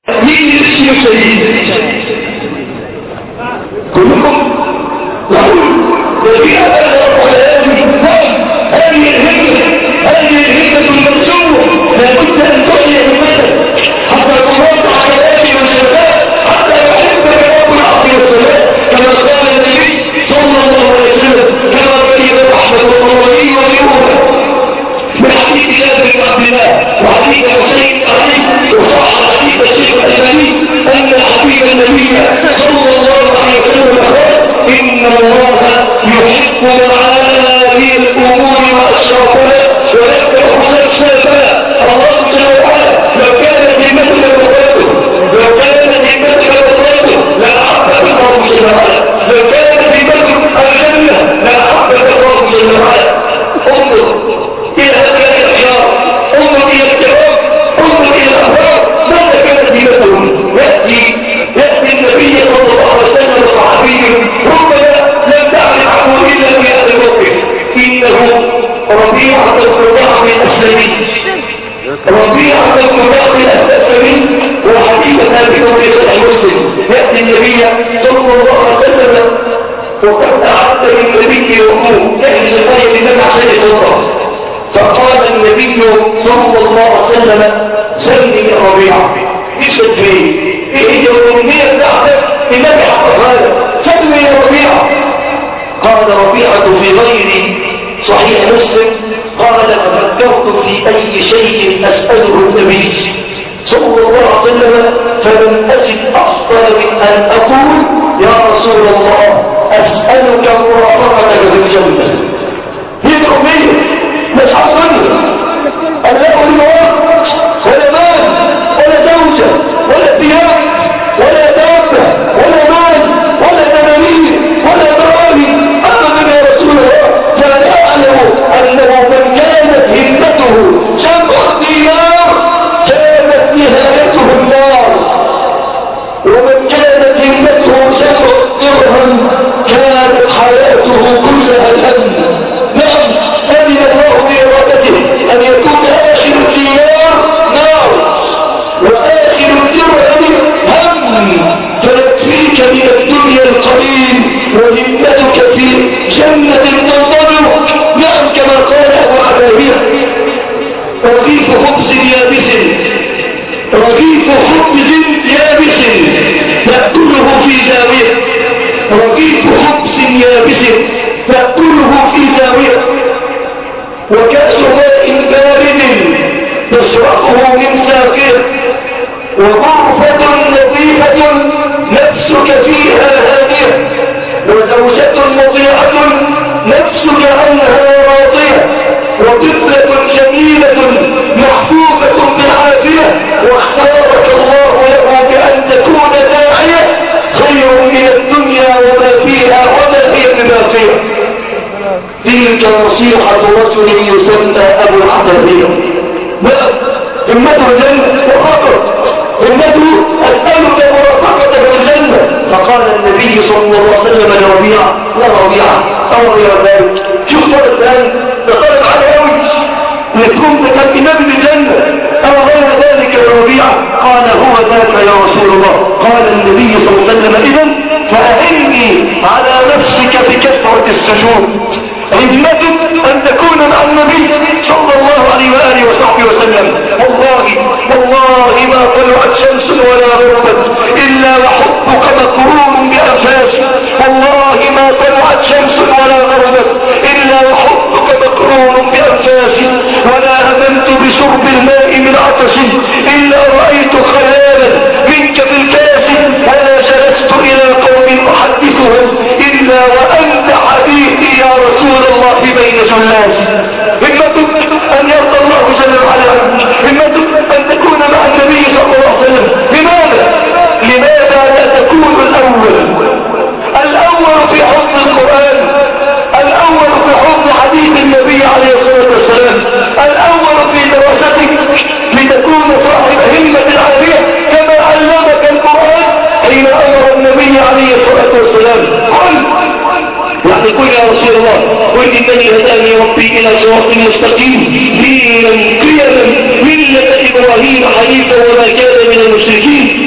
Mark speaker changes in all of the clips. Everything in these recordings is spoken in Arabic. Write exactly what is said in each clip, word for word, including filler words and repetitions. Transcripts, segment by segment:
Speaker 1: مين اسمه سيد كلكم نقول وفي هذا القرآن هذه الهمة هذه الهمة المرسومة لابد أن تحيي المثل حتى ترد على الآن والشباب حتى يحب رب العرض والسلام كما قال النبي صلى الله عليه وسلم كما بين رحمة الله ويوم من حديث جابر بن عبد الله وحديث حسين علي وصح حديث الشيخ الألباني أن حبيب النبي صلى الله عليه وسلم قال إن الله يحب معالي الأمور وأشرفها ويكره سلسلها. الله جل وعلا لو كانت همتك وفاته لو كانت همتك وفاته لأحبك الله جل وعلا لو كانت همتك الجنة لأحبك الله جل وعلا. انظر إلى هؤلاء الأخيار انظر إلى الكرام انظر إلى الأخبار ماذا كانت همتهم. يأتي يأتي النبي صلى الله عليه وسلم وصحابيه ربما لم تعرف عنه إلا في هذا الموقف. إنه ربيعة القرآن الأسلمي ربيعة القرآن الأسلمي وحديث هذه في صحيح مسلم. يأتي النبي صلى الله عليه وسلم وقد أعد للنبي وقوم جهز الآية لمن عشان الله فقال النبي صلى الله عليه وسلم سلني يا ربيعة اشهد فيه ايه هي الأمنية بتاعتك النبي حقق هذا سلني يا ربيعة. قال ربيعة في غير صحيح مسلم قال فكرت في أي شيء أسأله النبي صلى الله عليه وسلم فلم أجد أفضل من أن أقول يا رسول الله أسألك مرافقتك في الجنة. هي الأمنية مش حصلنا أن لا أريد وقت ولا مال ولا زوجة ولا ثياب ولا دابة ولا مال ولا تمارين ولا دراري أبدا يا رسول الله. فأنا أعلم أنه من كانت همته جمع الديار كانت نهايته النار ومن كانت همته جمع الدرهم كانت حياته كلها جنة. نعم أذن الله بإرادته أن يكون آخر الديار نار وآخر الدرهم هم فيكفيك من الدنيا القليل وهمتك في جنة تنتظرك. نعم كما قال أبو عباية رغيف خبز يابس رغيف خبز يابس تأكله في زاوية رغيف خبز يابس تأكله في زاوية وكأس ماء بارد تشربه من ساقية وغرفة نظيفة نفسك فيها هادية وزوجة مطيعة نفسك عنها راضية وطفلة جميلة محفوفة بالعافية واختارك الله له بأن تكون داعية خير من الدنيا وما فيها وما هي بباقية. تلك نصيحة رجل يسمى أبو العبادية همته الجنة وخطر همته أسألك مرافقتك في الجنة. فقال النبي صلى الله عليه وسلم لربيعة يا ربيعة أو يا ذلك شوف صار الآن تقرب على أوج لتكون تكون إمام الجنة أو غير ذلك يا ربيعة. قال هو ذاك يا رسول الله. قال النبي صلى الله عليه وسلم إذن فأعني على نفسك بكثرة السجود. همتك أن تكون مع النبي صلى الله عليه وآله وصحبه وسلم. والله والله ما طلعت شمس ولا غربت إلا وحبك مقرون بأنفاسي. والله ما طلعت شمس ولا غربت إلا وحبك مقرون بأنفاسي. ولا هممت بشرب الماء من عطشي إلا رأيت خيالا منك في الكاس. ولا جلست إلى قوم أحدثهم إلا وأنت حديثي يا رسول الله بين جلاس. همتك أن يرضى الله جل وعلا همتك أن تكون مع النبي صلى الله عليه وسلم. لماذا لماذا لا تكون الأول الأول في حفظ القرآن الأول في حفظ حديث النبي عليه الصلاة والسلام الأول في دراستك لتكون صاحب همة عالية كما علمك القرآن حين أمر النبي عليه الصلاة والسلام. قل يعني قل يا رسول الله قل إنني هداني ربي إلى صراط مستقيم دينا قيما ملة إبراهيم حنيفا وما كان من المشركين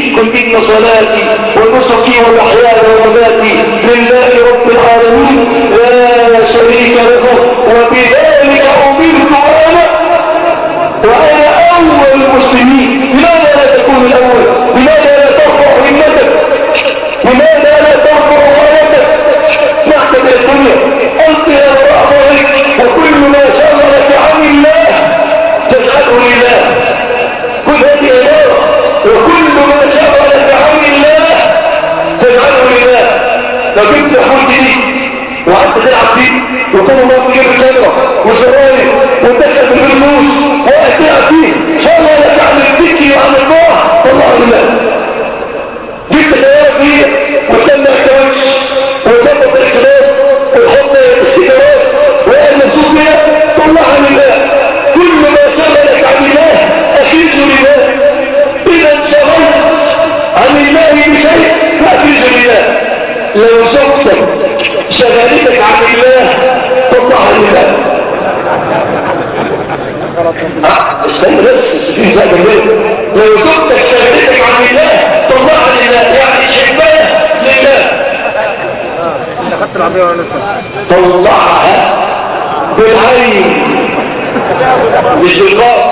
Speaker 1: إن صلاتي ونسكي ومحياي ومماتي لله رب العالمين لا شريك له وبذلك أمرت وأنا وأنا أول المسلمين. لماذا لا تكون الأول؟ لماذا لا ترفع همتك؟ لماذا لا ترفع رايتك؟ نحتاج الدنيا أنت يا وراء ظهرك وكل ما شغلك عن الله تجعله لله. كل هذه عبارة وكل ما شغلك عن الله تجعله لله. لو جبت حوت دي وقعدت تلعب فيه وكل ما تجيب شجرة وزراير وتدخل في الفلوس وقعدت تلعب فيه شغلك عن الذكر وعن الله طلعه لله. جبت خيارك فيه وتلم الكوش وتبط الكلاس وتحط السيجارات وقال مبسوط بيها طلعها لله. كل ما شغلك عن الله أكيد لله. إذا انشغلت عن الله بشيء فأكيد لله. لو زوجتك شغلتك عن الله طلعها لله. استنى بس في ذات الليل. لو زوجتك شغلتك عن الله طلعها لله، يعني شبهها لله.
Speaker 2: اخذت العربية ولا لسه؟
Speaker 1: طلعها بالعين مش بالقاف.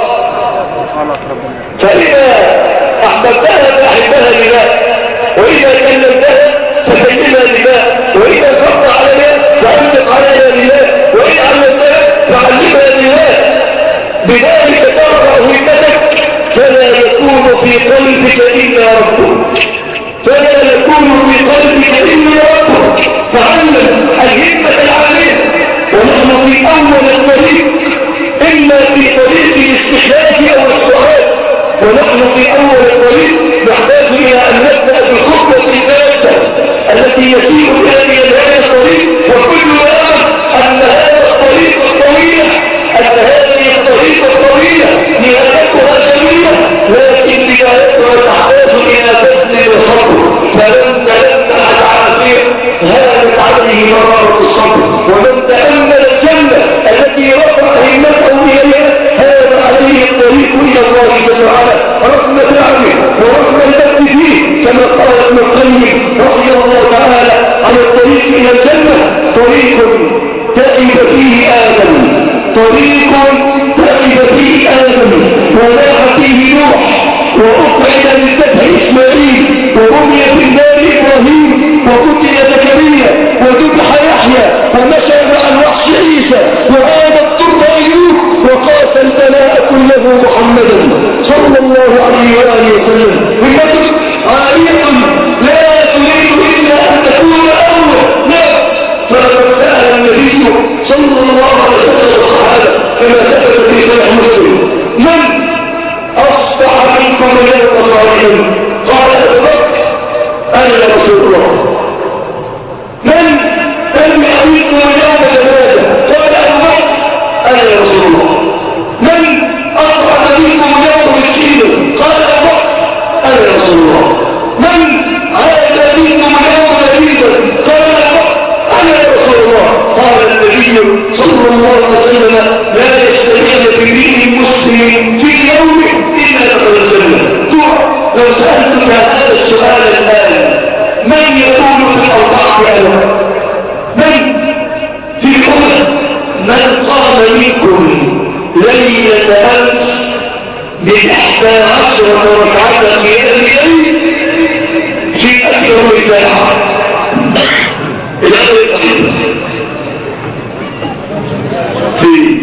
Speaker 1: فإذا أحببتها فأحبها لله، وإذا كلمتها فكلمها لله، وإذا صرت عليها فأنفق عليها لله، وإن علمتها فعلمها لله. بذلك ترفع همتك فلا يكون في قلبك إلا ربك، فلا يكون في قلبك إلا ربك. فعلم الهمة العالية. ونحن في أول الطريق، إما في طريق الاستحلاك أو الصلاة، ونحن في أول الطريق نحتاج إلى أن نبدأ بالخطوة الثالثة التي يسير بها إلى هذا الطريق. وكل يعلم أن هذا الطريق الطويل أن هذه الطريق الطويلة نهايتها جميلة، لكن بدايتها تحتاج إلى بذل وصبر. فلن تلمح العافية هانت عليه مرارة الصبر، ومن تأمل الجنة التي رفع همته إليها هذا عليه الطريق إلى الله جل وعلا رغم تعبه ورغم البذل فيه. كما قال ابن القيم رحمه الله تعالى على الطريق إلى الجنة: طريق تعب فيه آدم، طريق تعب فيه آدم ولاح فيه نوح، وأقعد للذبح إسماعيل، ورمي في النار إبراهيم، وقتل زكريا، وذبح يحيى، ومشى مع الوحش عيسى، وعاد الطرد أيوب، وقاس البلاء كله محمدا صلى الله عليه وآله وسلم. همتك عالية لا تريد إلا أن تكون أول. لا، فلقد سأل النبي صلى الله عليه وسلم الصحابة كما ثبت في صحيح مسلم: من أصبح منكم اليوم صالحا؟ قال أبو بكر: أنا يا رسول الله. من لم يعيكم اليوم جنازة؟ قال أبو بكر: أنا يا رسول الله. من أصبح منكم اليوم مسكينا؟ قال أبو بكر: أنا يا رسول الله. من عاد منكم اليوم مريضا؟ قال أبو بكر: أنا يا رسول الله. قال النبي صلى الله عليه وسلم: لا يستطيع بامرئ مسلم في يومه إلا دخل الجنة. لو سألتك هذا السؤال الآن: من يقول في الأربعة أنا؟ من في الأمة من قام منكم ليلة أمس بإحدى عشرة ركعة قيام الليل في أكثر من ساعة؟ الأمر الأخير في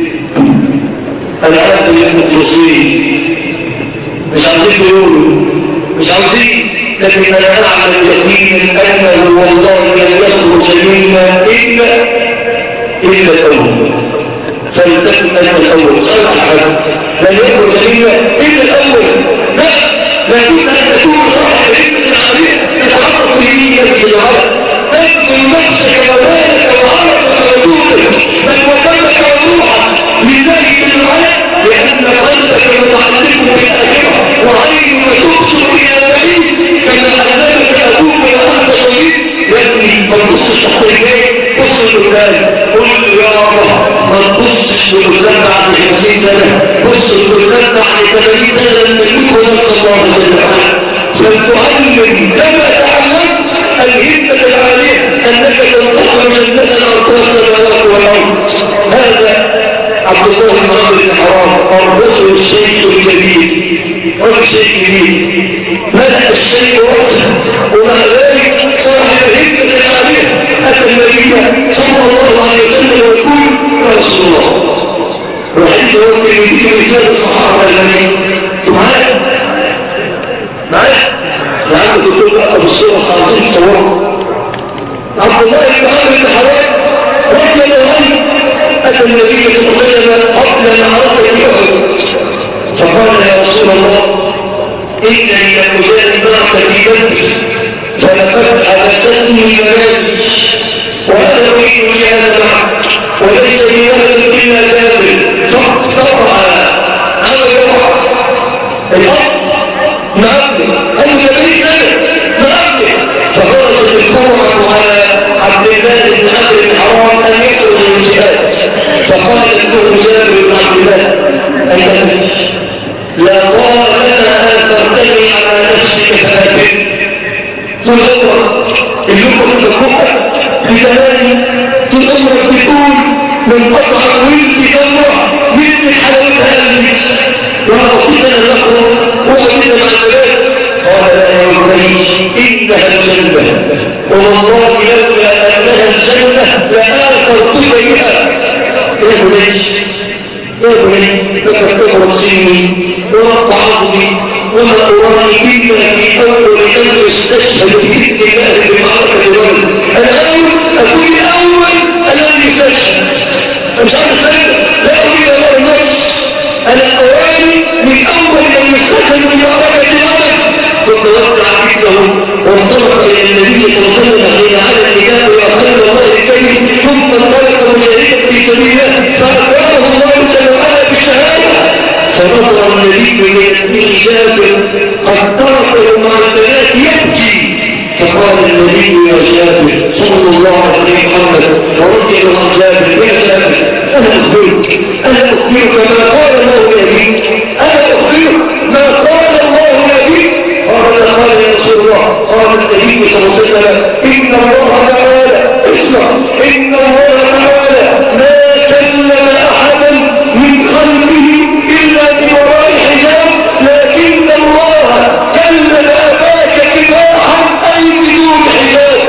Speaker 1: العالم المخلصين مش عاوزين يقولوا، مش عاوزين، لكن انا اعلم يقينا انه والله لن يخرج منا الا الا الاول. فلتكن انت الاول صالح لن يخرج منا الا الاول. لا، لكن ان تكون صاحب علم العليم تتعرف به نفس العالم، تبذل نفسك ومالك وعرفك وجودك بل وقلبك وروحك لله بالعلم، لان قلبك متعلق بالاخره وعينك تبصر الى بعيد كما علمك ابوك وانت صغير. لكن ما تبصش تحت رجليك، بص لقدام، قل يا الله. ما تبصش لقدام بعد خمسين سنه، بص لقدام بعد ثمانين سنه لما تكون الله جل وعلا. فلتعلم كما تعلمت الهمة العالية أنك تنتقل من مثل أرض السماوات والأرض. هذا عبد الله بن عمرو بن حرام الرجل الشيخ الكبير، رجل شيخ كبير بدأ الشيء وقته، ومع ذلك صاحب الهمة العالية أتى النبي صلى الله عليه وسلم ويقول يا رسول الله، وحيث يوم يجيب رسالة الصحابة الذين معايا معايا لعند الدكتور أبو الصورة خالصين صورة عبد الله بن عمرو بن حرام رضي الله عنه أتى النبي صلى الله عليه وسلم قبل معركة أحد فقال يا رسول الله إنني لم أجاهد معك في بدر فلقد حدثتني منازل وأنا أريد جهاد معك وليس لي ولد إلا كافر فاقطع عمل يقع الأرض نعبد أنت ليس نعبد فخرجت الكرة على عبد الله بن عمرو بن حرام أن يخرج من الجهاد فقال له جابر بن عبد الله أنت لا قال لنا أن ترتدي على نفسك فاتن تدور اليوم تدخلها بزمان تدور تكون من قطع ويلك دمرة مثل حلوتها قلبك ورغبتنا نخرج وغبتنا مع الثلاث قال لا يا إبراهيم إنها الجنة والله لولا أنها الجنة لآثرتك بها يا بني يا بني لقد كبرت سني ورق عظمي وما أراني إلا في أول أمر استشهد بإذن الله بمعركة الرجل الآن أكون الأول الذي استشهد مش عارف لا أريد الله النفس أنا أراني من أول أن يستشهد بمعركة الرجل ثم وقع عبده وانطلق إلى النبي صلى الله عليه وسلم حين على الكتاب وأخذ الله الكريم ثم انطلق مجاهدا في سبيل الله فأكرمه الله جل وعلا بالشهادة فنظر النبي ليسميه جابر قد تركه مع البنات يبكي فقال النبي يا جابر صلى الله عليه وسلم ورضي الله جابر يا جابر أنا أخبرك أنا أخبرك ما قال الله لي أنا أخبرك ما قال الله لي قال قال يا رسول الله قال النبي صلى الله عليه وسلم إن الله تعالى اسمع إن الله تعالى ما كلم أحدا من خلقه إلا بوراء حجاب لكن الله كلم أباك كفاحا أي بدون حجاب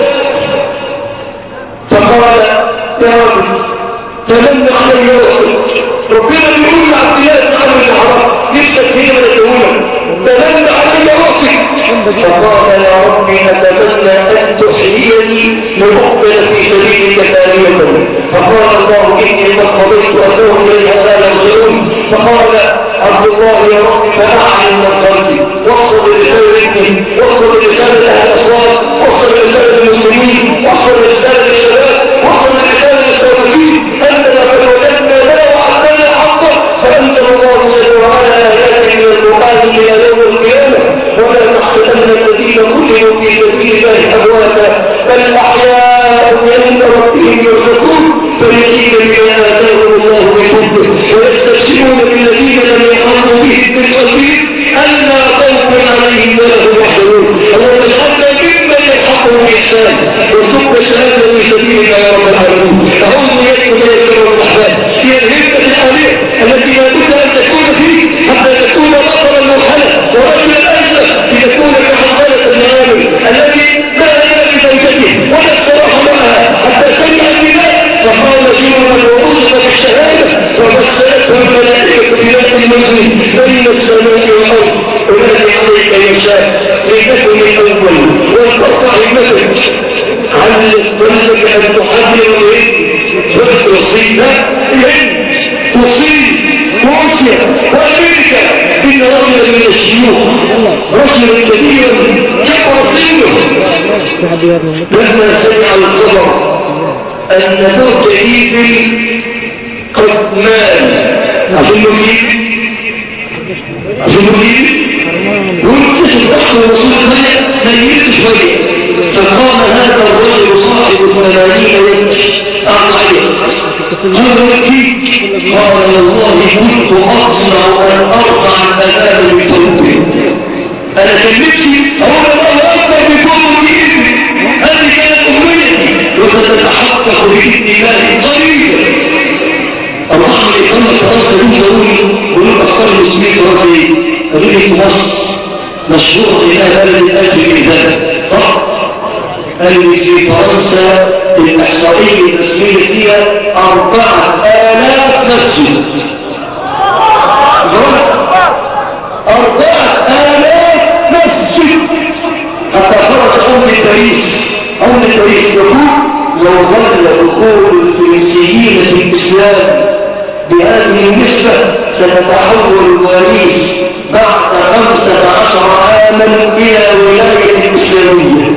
Speaker 1: فقال يا رب تمنى علي وقت ربنا بيقول عبد الله بن عمرو بن حرام نفسك هي ولا تقولها تمنى علي وقت فقال يا رب أتمنى أن تحييني لأقبل في سبيلك ثانية فقال الله إني قد قضيت أنهم إليها لا يرجعون فقال عبد الله يا رب فأعلم من قلبي واصل رسالتي واصل رسالة أهل الأصوات واصل رسالة المسلمين واصل رسالة الشباب واصل رسالة الصالحين أننا قد وجدنا لا وعدنا حقا فأنزل الله جل وعلا آيات من القرآن إلى يوم القيامة ولا تحسبن الذين قتلوا في سبيل الله أمواتا بل أحياء عند ربهم يرزقون فرحين بما آتاهم الله من فضله ويستبشرون بالذين لم يحاطوا بهم من قلبهم ألا خوف عليهم ولا هم يحزنون اللهم اجعلنا ممن يلحقهم بإحسان وارزقنا الشهادة في سبيلك يا رب العالمين أعوذ بك من الشر والأحزان هي الهمة العالية التي لا بد أن تكون فيه حتى تكون بطلا مرحلة ورجلا أجل لتكون كحصالة المعامل التي لا يأتي بزوجته ولا استراح معها حتى سمع النداء فقال جنوبا ورزق بالشهادة ومسألته الملائكة بذات المنزل بين السماء والأرض ونادي عليك يا شاء لتكن الأول والقطع المثل علق نفسك أن تحذر العلم وتصيب العلم تصيب موسيا وأمريكا إن رجلا من الشيوخ رجلا كبيرا كبر سنه لما سمع الخبر أن موت إيبل قد مال أظن إيبل أظن إيبل وانتشف أخر رسول الله ميت شوية فقام هذا الرجل صاحب الثمانين يمشي أعلى قال يبكي قال والله كنت أصنع أن أرضع الأذان بصوته أنا كان نفسي مشهور إلى بلد أجل ذلك صح؟ اللي في فرنسا الإحصائية الرسمية فيها أربعة آلاف مسجد أربعة آلاف مسجد حتى خرج أم باريس أم باريس يقول لو ظل دخول الفرنسيين في الإسلام بهذه النسبة ستتحول باريس بعد خمسة عشر عاما إلى ولاية إسلامية.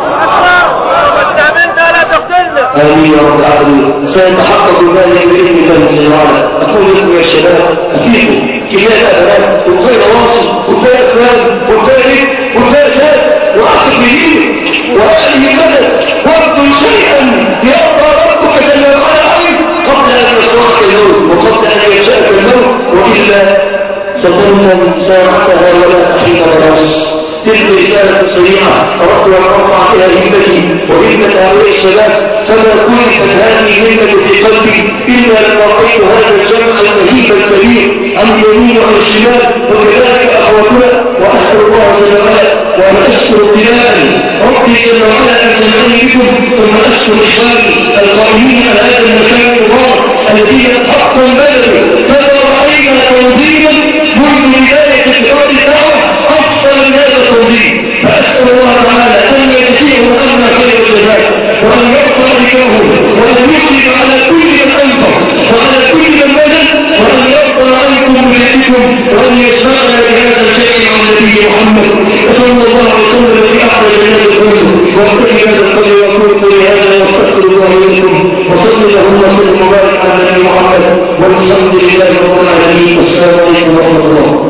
Speaker 1: آمين يا رب العالمين. سيتحقق ذلك بإذن الله تعالى. أقول لكم يا شباب أفيكم كفاية أبناء وكفاية واصل وكفاية أفلام وكفاية وكفاية وأخذ بإيدك وأهل البلد وابذل شيئا يرضى ربك جل وعلا عنك قبل أن يصرفك الموت وقبل أن يشاءك الموت وإلا ستنم ساعتها ولا تحيط براس. تلك رسالة سريعة أردت أن أرفع إلى همتي وهمة هؤلاء الشباب فما كنت هذه الهمة في قلبي إلا أن رأيت هذا الجمع المهيب الكبير عن اليمين وعن الشمال وكذلك أخواتنا وأسأل الله جل وعلا وأنا أشكر ابتلاء ربي جل وعلا أن تجعلني بكم ثم أشكر إخواني القائمين على هذا المكان المبارك الذين حقا بلدوا فما رأينا تنظيما منذ بداية إجراء الدعوة أفضل من هذا التنظيم فأسأل الله تعالى أن يجزيهم عنا خير الجزاء وأن يغفر لهم وأن يصيب على كل من أنفق وعلى كل من بلد وأن يرضى عنكم بيدكم وأن يسمعنا بهذا الشيء عن النبي محمد صلى الله عليه وسلم في أحد الناس كله واختفي هذا القدر وأقول قولي هذا واستغفر الله منكم وصلى اللهم وسلم وبارك على النبي محمد والحمد لله رب العالمين والسلام عليكم ورحمة الله.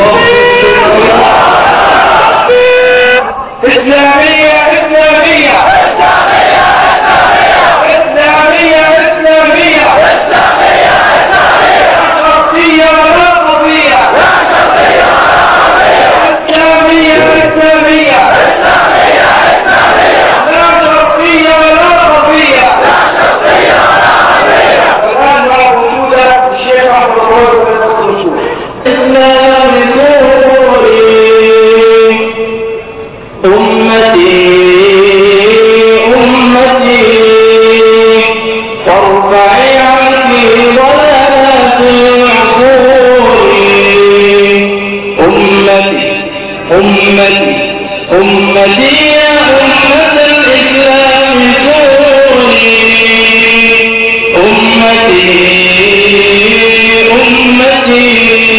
Speaker 2: إسلامية إسلامية إسلامية إسلامية إسلامية إسلامية شخصية ولا قضية إسلامية إسلامية إسلامية لا شخصية ولا قضية والآن مع وجود الشيخ عبد الرحمن بن مسعود إسلام أمتي أمتي وارفعي عني ضلالات العقول أمتي أمتي أمتي يا أمة الإسلام كوني أمتي أمتي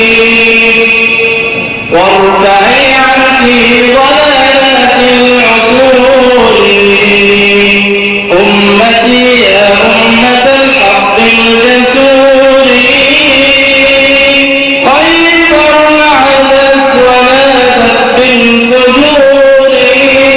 Speaker 2: وارفعي عني ضلالات أمتي يا أمة الحق الجسور خير عدت ونادت بالفجور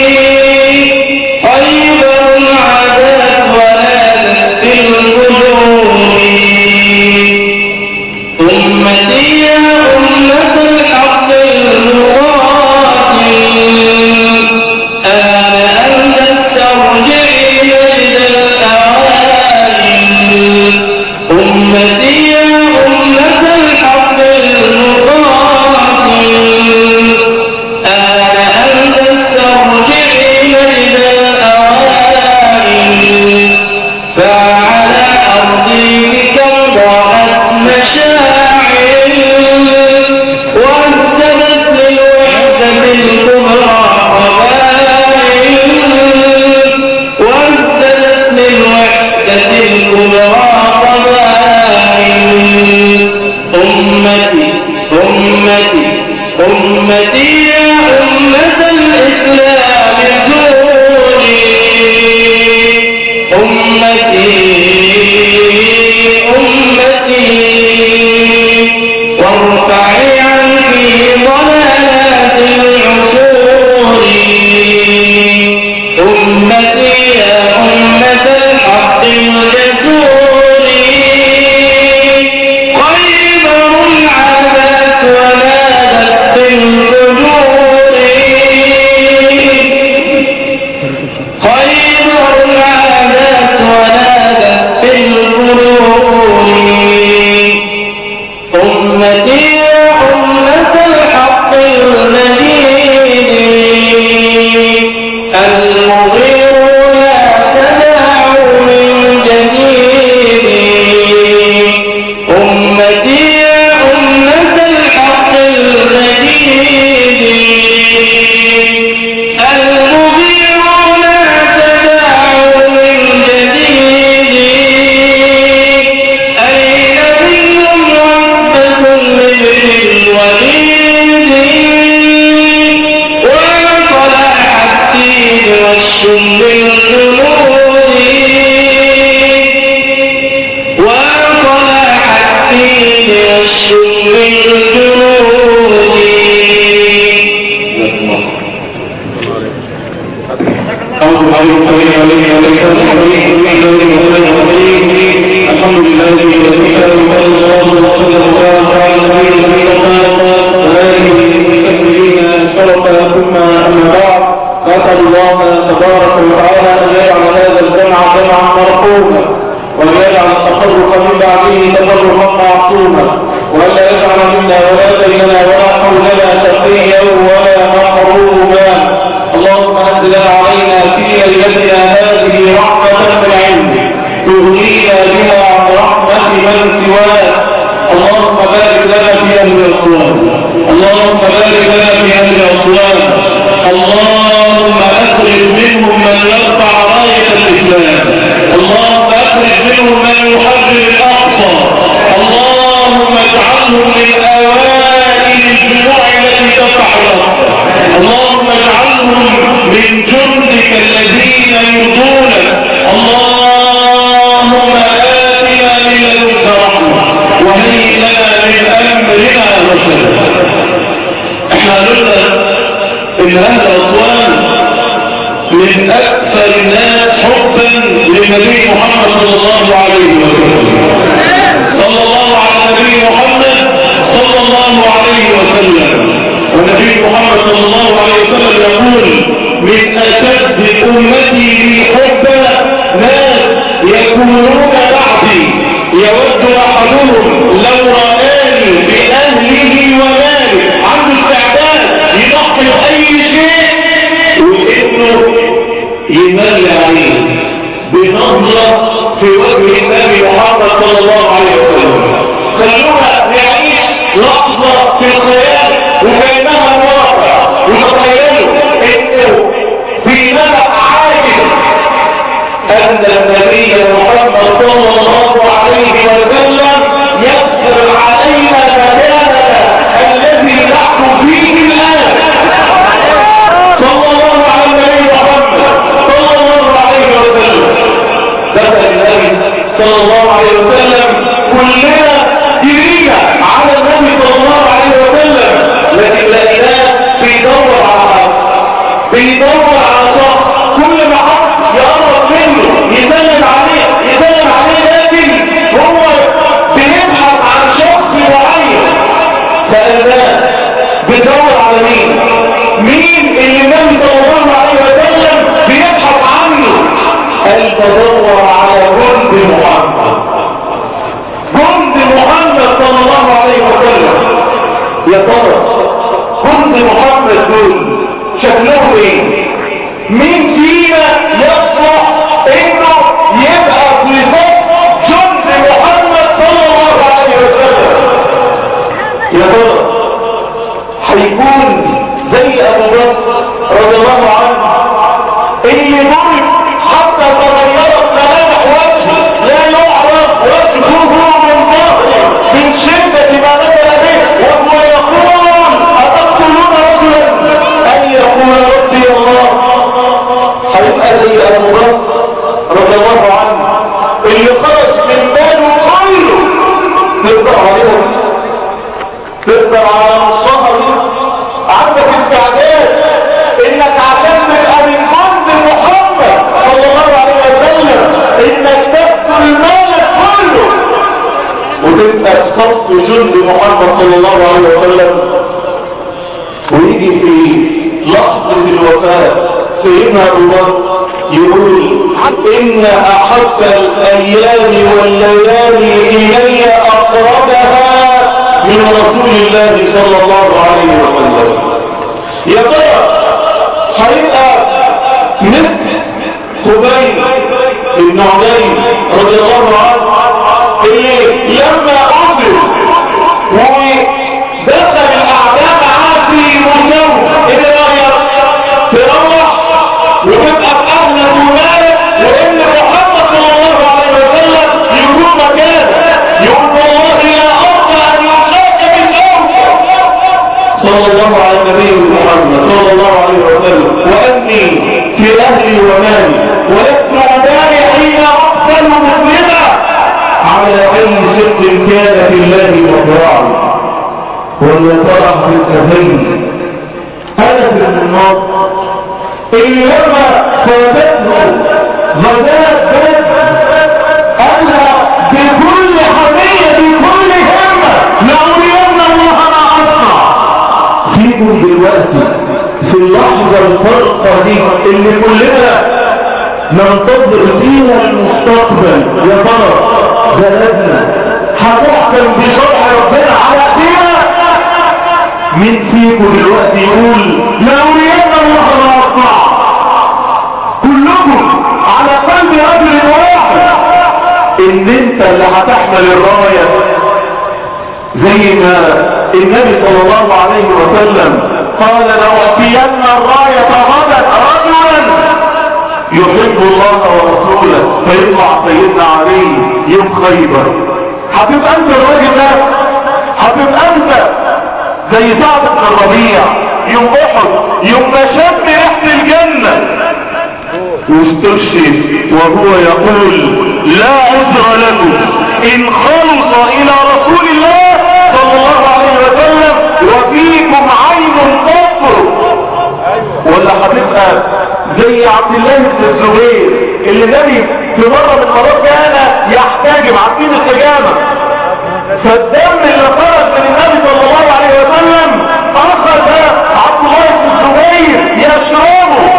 Speaker 1: الحمد لله الذي كان الله وسلم وبارك على نبينا محمد وآله المستكبرين شرفا ثم أما بعد نسأل الله تبارك وتعالى أن يجعل هذا الجمع جمعا مرحوما وأن يجعل التفرق من بعده تفرقا معصوما وألا يجعل منا ولا بيننا ولا حولنا شقيا ولا محروما. اللهم أنزل علينا في ليلتنا هذه رحمة من عندك تغنينا بها عن رحمة من سواك. اللهم بارك لنا في أهل الأسوان، اللهم بارك لنا في أهل الأسوان، اللهم أخرج منهم من يرفع راية الإسلام، اللهم أخرج منهم من يحرر الأقصى، اللهم اجعلهم من أوائل الجموع التي تفتح الأقصى، اللهم اجعلهم من جندك الذين يرضونك، اللهم آتنا من لدنك رحمة وهيئ لنا من أمرنا رشدا. احنا قلنا ان اهل أسوان من اكثر الناس حبا للنبي محمد صلى الله عليه وسلم، صلى الله على النبي محمد صلى الله عليه وسلم. والنبي محمد صلى الله عليه وسلم يقول من اشد امتي لي حبا ناس يكونون بعدي يود احدهم لو رآني باهله وماله، عنده استعداد يضحي باي شيء وانه يملي عليه بنظرة في وجه النبي محمد صلى الله عليه وسلم. خلونا نعيش لحظة في الخيال وكأنها الواقع، وتخيلوا انه في نبأ عاجل ان النبي محمد صلى الله عليه وسلم يغفر علينا مكاننا الذي نحن فيه الآن. صلى الله على النبي محمد صلى الله عليه وسلم. بدأ النبي صلى الله عليه وسلم كلنا جرينا على النبي صلى الله عليه وسلم، لكن لقيناه بيدور على حق، بيدور على صح، كل ما حق يقرب منه يسلم عليه يسلم عليه، لكن هو بيبحث عن شخص معين. سألناه بيدور على مين؟ مين اللي النبي صلى الله عليه وسلم بيبحث عنه؟ قال بدور على جند محمد، جند محمد صلى الله عليه وسلم. يا ترى جند محمد دول شكلهم ايه؟ مين فينا يصلح انه يبقى في صف جند محمد صلى الله عليه وسلم؟ يا ترى هيكون زي ابو بكر رضي الله عنه اللي ضرب حتى تغيرت ملامح وجهه لا يعرف وجهه من ظهره من شدة ما نزل به، وهو يقول أتقتلون رجلا أن يقول ربي الله؟ هيبقى زي أبو بكر رضي الله عنه اللي خرج من باله كله. نقدر عليهم، نقدر على نصها دي. عندك استعداد انك عشان تبقى من جند محمد صلى الله عليه وسلم انك تقتل المال كله وتبقى صف جند محمد صلى الله عليه وسلم؟ ويجي في لحظة الوفاة سيدنا ابو بكر يقول ان احب الايام والليالي الي اقربها من رسول الله صلى الله عليه وسلم. يا ترى هيبقى مثل خبيب بن عدي رضي الله عنه اللي لما أصل ودخل الأعداء عافي مجنون إذا رأيك تروح وتبقى في أهل الولاية وإن محمد صلى الله عليه وسلم يكون مكانه، يقول والله لا أرضى أن يشاك بالأرض صلى الله على النبي محمد صلى الله عليه وسلم، وأني في أهلي ومالي ولست أداري حين أقتل مسلما على أي شق كان في الله وضراعي. وليطرح في الكفين أنس بن النضر اللي لما فاتته غداة بدر قالها بكل حمية بكل همة لأرين الله ما أصنع. فيكم دلوقتي في اللحظة الفرقة دي اللي كلنا ننتظر فيها المستقبل، يا ترى بلدنا هتحكم بشرع ربنا على فيها؟ مين فيكم دلوقتي يقول لأرين الله ما أصنع؟ كلكم على قلب رجل واحد ان انت اللي هتحمل الراية، زي ما النبي صلى الله عليه وسلم قال لأعطين الراية غدا رجلا يحب الله ورسوله، فيطلع سيدنا علي يوم خيبر. هتبقى انت الراجل ده، هتبقى انت زي سعد بن الربيع يوم احد، يوم ما شاف ريحة الجنة واسترشد وهو يقول لا عذر لكم ان خلص الى رسول الله صلى الله عليه وسلم وفيكم عين قطر. ولا هتبقى زي عبد الله بن الزبير اللي نبي في مرة من المرات كان يحتاجم، عارفين الحجامة، فالدم اللي خرج من النبي صلى الله عليه وسلم اخذ عبد الله بن الزبير يشربه.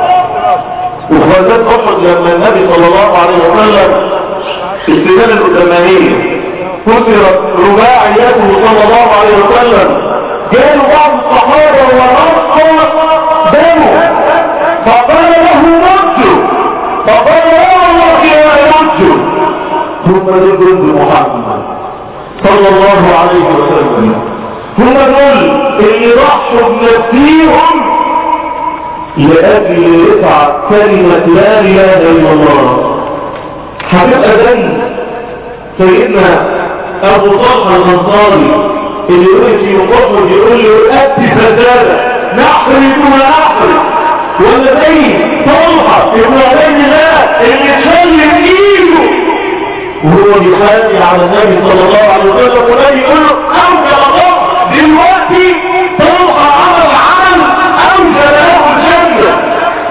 Speaker 1: وخرجت احد لما النبي صلى الله عليه وسلم في السنان القدمانية كسرت رباعياته صلى الله عليه وسلم، جاءوا بعض الصحابة ونصر دمه فقال له مجد، فقال له الله يا مجد. هم دول جند محمد صلى الله عليه وسلم، هم دول اللي ضحوا بنفسيهم لأجل رفعة كلمة لا إله إلا الله. هتبقى زي سيدنا أبو طلحة الأنصاري اللي يقول في مقابل يقول له أتي فزادة نحرق ونحرق، ولا زي طلحة يقول عليه لا اللي تشلم إيده وهو بيحاكي على النبي صلى الله عليه وسلم، والنبي يقول له أوجه الله دلوقتي طلحة عمل عمل أوجه له الجنة.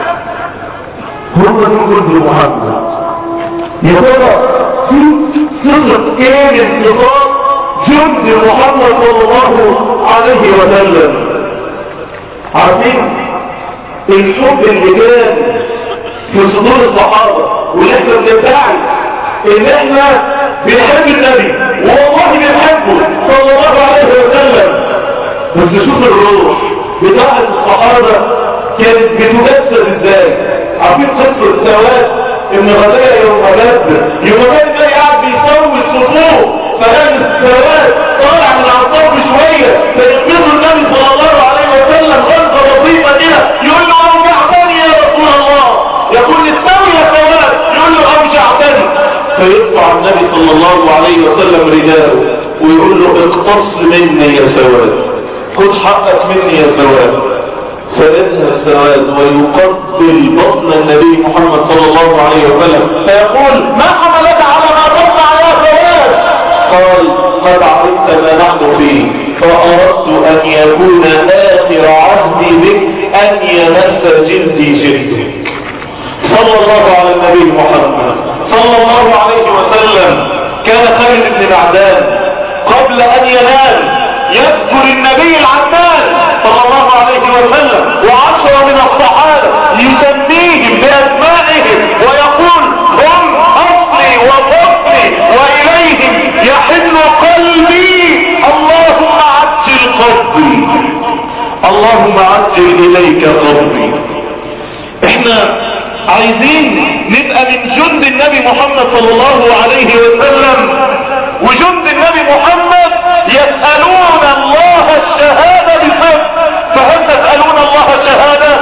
Speaker 1: هم دول جند محمد. يا ترى في صفة ايه من صفات جند محمد صلى الله عليه وسلم؟ عارفين الحب اللي كان في صدور الصحابة واللي احنا بنبتعد ان احنا بنحب النبي والله بنحبه صلى الله عليه وسلم، بس شوف الروح بتاعت الصحابة كانت بتجسد ازاي. عارفين قصة السواد ابن غزالة يوم بدر، يوم بدر ده قاعد بيسوي الصفوف فلان السواد طالع من العصاب شوية فيقبضه النبي صلى الله عليه وسلم غلطة لطيفة كده يقول له اوجعتني يا رسول الله، يقول استوي يا سواد، يقول له اوجعتني، فيرفع النبي صلى الله عليه وسلم رداءه ويقول له اقتص مني يا سواد، خد حقك مني يا سواد. فيذهب السواد ويقبل بطن النبي محمد صلى الله عليه وسلم فيقول ما حملك على ما تصنع يا سواد؟ قال قد عرفت ما نحن فيه فأردت أن يكون آخر عهدي بك أن يمس جلدي جلدك. صلى الله على النبي محمد صلى الله عليه وسلم. كان خالد بن معدان قبل أن ينام يذكر النبي العدنان صلى الله عليه وسلم وعشرة من الصحابة يسميهم بأسمائهم ويقول هم أصلي وفصلي وإليهم يحن قلبي، اللهم عجل قلبي، اللهم عجل إليك قلبي. احنا عايزين نبقى من جند النبي محمد صلى الله عليه وسلم، وجند النبي محمد يسألون الله الشهادة بصدق، فهل تسألون الله الشهادة؟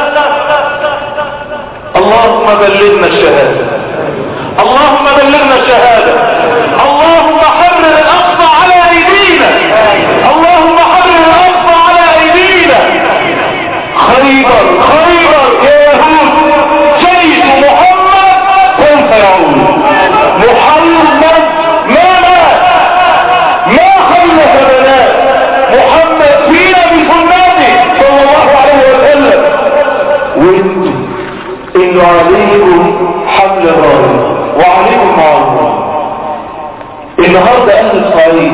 Speaker 1: اللهم بلغنا الشهادة، اللهم بلغنا الشهادة، اللهم حرر الأقصى على أيدينا، اللهم حرر الأقصى على أيدينا. خيبر خيبر يا يهود جيش محمد سوف يعود، محمد ما مات ما خلف بنات، محمد فينا بسنته صلى الله عليه وسلم. وانتم انه عليكم حمل الرايه وعليكم معروف. النهارده اهل الصعيد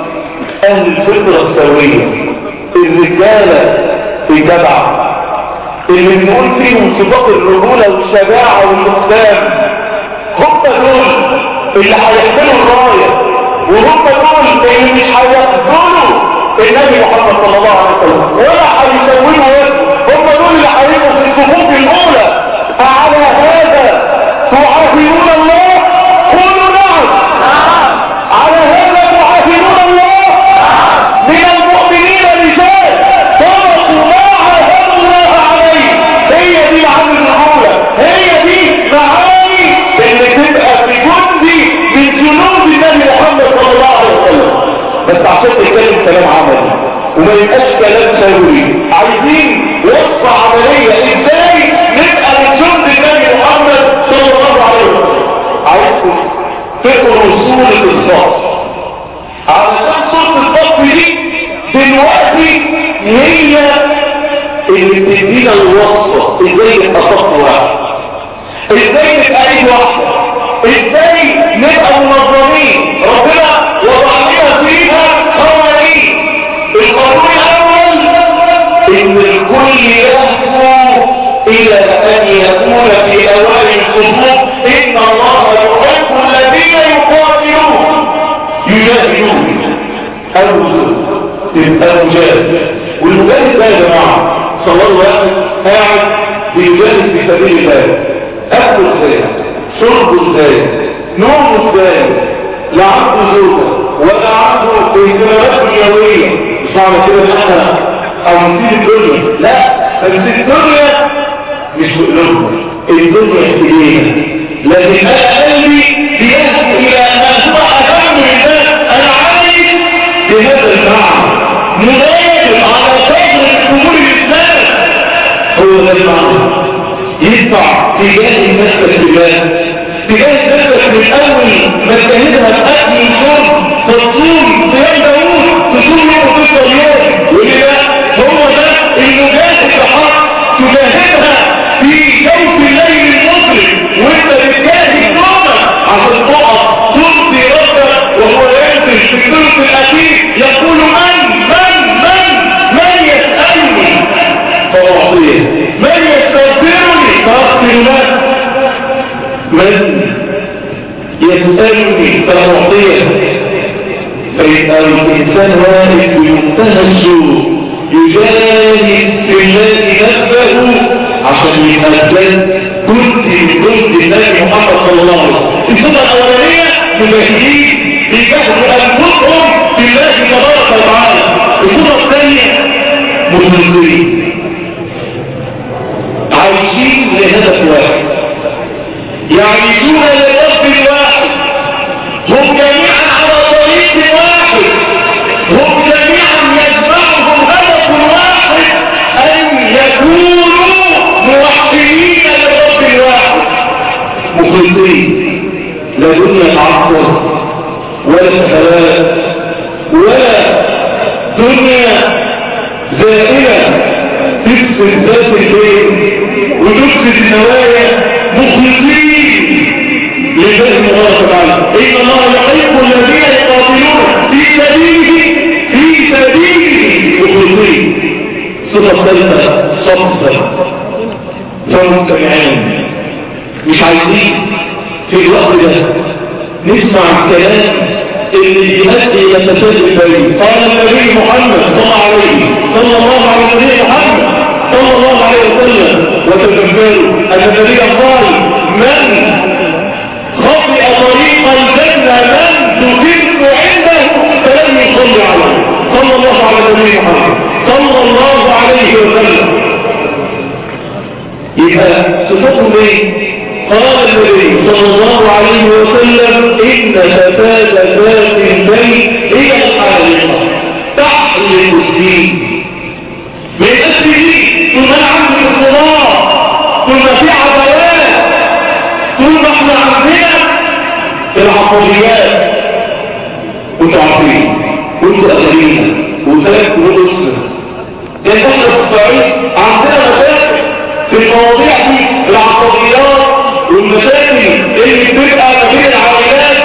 Speaker 1: اهل الفطره السويه الرجاله الجدعه اللي بنقول فيهم صفات الرجوله والشجاعه والاقدام، هم دول اللي هيحملوا الرايه، وهم دول اللي مش هيخذلوا النبي محمد صلى الله عليه وسلم ولا هيسووا وجهه، هم دول اللي هيبقوا في الصفوف الاولى. على هذا تعاهدون الله؟ قولوا نعم. على هذا تعاهدون الله؟ من المؤمنين رجال صدقوا ما عاهدوا الله عليه. هي دي معاني الرجوله، هي دي معاني اللي تبقى في جندي من جنود النبي محمد صلى الله عليه وسلم. بس عشان تتكلم كلام عملي وما يبقاش كلام سوري، عايزين وصفه عمليه ازاي نبقى من جند النبي محمد صلى الله عليه وسلم. عايزكم تقروا سوره الصف، علشان سوره الصف دي دلوقتي هي اللي بتدينا الوصفه ازاي نبقى صف واحد، ازاي نبقى ايد واحده، ازاي نبقى منظمين. ربنا وضع لنا فيها قوانين. القانون الاول ان الكل يهدو الى ان يكون في اوائل الصفوف. ان الله يحب الذين يقاتلون يجاهدون. الوجود تبقى مجاهد، والمجاهد ده يا جماعه صلى الله عليه وسلم قاعد بيجاهد في سبيل الله. اكله ازاي؟ شربه ازاي؟ نومه ازاي؟ لا عنده زوجه ولا عنده اهتمامات دنيويه. مش معنى كده ان احنا او نسيب الدنيا، لا، نسيب الدنيا مش بقلوبنا، الدنيا في ايدينا. لكن انا قلبي بيهدف الى ان اكون اهم الناس. انا عايز بهذا المعنى مدايم على صدر امور الاسلام. هو ده المعنى. يدفع تجاه الناس بالله، تجاه نفسك من اول ما تجاهدها باكل وشرب، تصوم صيام داوود، تصوم يوم وتفطر يوم. ولذا هو ده المجاهد الحق، تجاهدها في جوف الليل المظلم وانت بتجاهد نومك عشان تقف ترضي ربك وهو ينزل في الثلث الاخير يقول من من من من يسالني فاعطيه، من يستغفرني فاغفر له، من يسألني فأعطيه. فيبقى الإنسان واقف بمنتهى السوء يجاهد في الله نفسه عشان يبقى الجد كنت من جند النبي محمد صلى الله عليه وسلم. الصفة الأولانية مجاهدين بيجاهدوا أنفسهم في الله تبارك وتعالى. الصفة الثانية مخلصين عايشين لهدف واحد، يعيشون لرب واحد، هم جميعا على طريق واحد، هم جميعا يجمعهم هدف واحد ان يكونوا موحدين لرب واحد مخلصين. لا دنيا تعطل ولا شهوات ولا دنيا زائله تفسد ذات البيت وتفسد النوايا. مخلصين لله تبارك وتعالى. ان الله يحب الذين يقاتلون في سبيله في سبيله مخلصين. صفه ثالثه صفه فمستمعين مش عايزين في الوقت ده نسمع الكلام اللي يؤدي الى فساد البريد. قال النبي محمد صلى الله عليه صلى الله عليه وسلم محمد صلى الله عليه وسلم وتذكروا ان النبي قال من خطئ طريق الجنه من ذكرت عنده فلم يصلي عليه صلى الله على النبي محمد صلى الله عليه وسلم. يبقى صفتهم ايه؟ قال النبي صلى الله عليه وسلم ان فساد ذات البيت هي الحالقه تحرق الدين. من اجل دي ثم عندك الصلاه ثم في عضلات ثم احنا عندنا العصبيات وتعطيل وانتوا اخرين وثلاث ونص. احنا في الصعيد عندنا مشاكل في المواضيع دي العصبيات والمشاكل اللي بتبقى ما بين العائلات.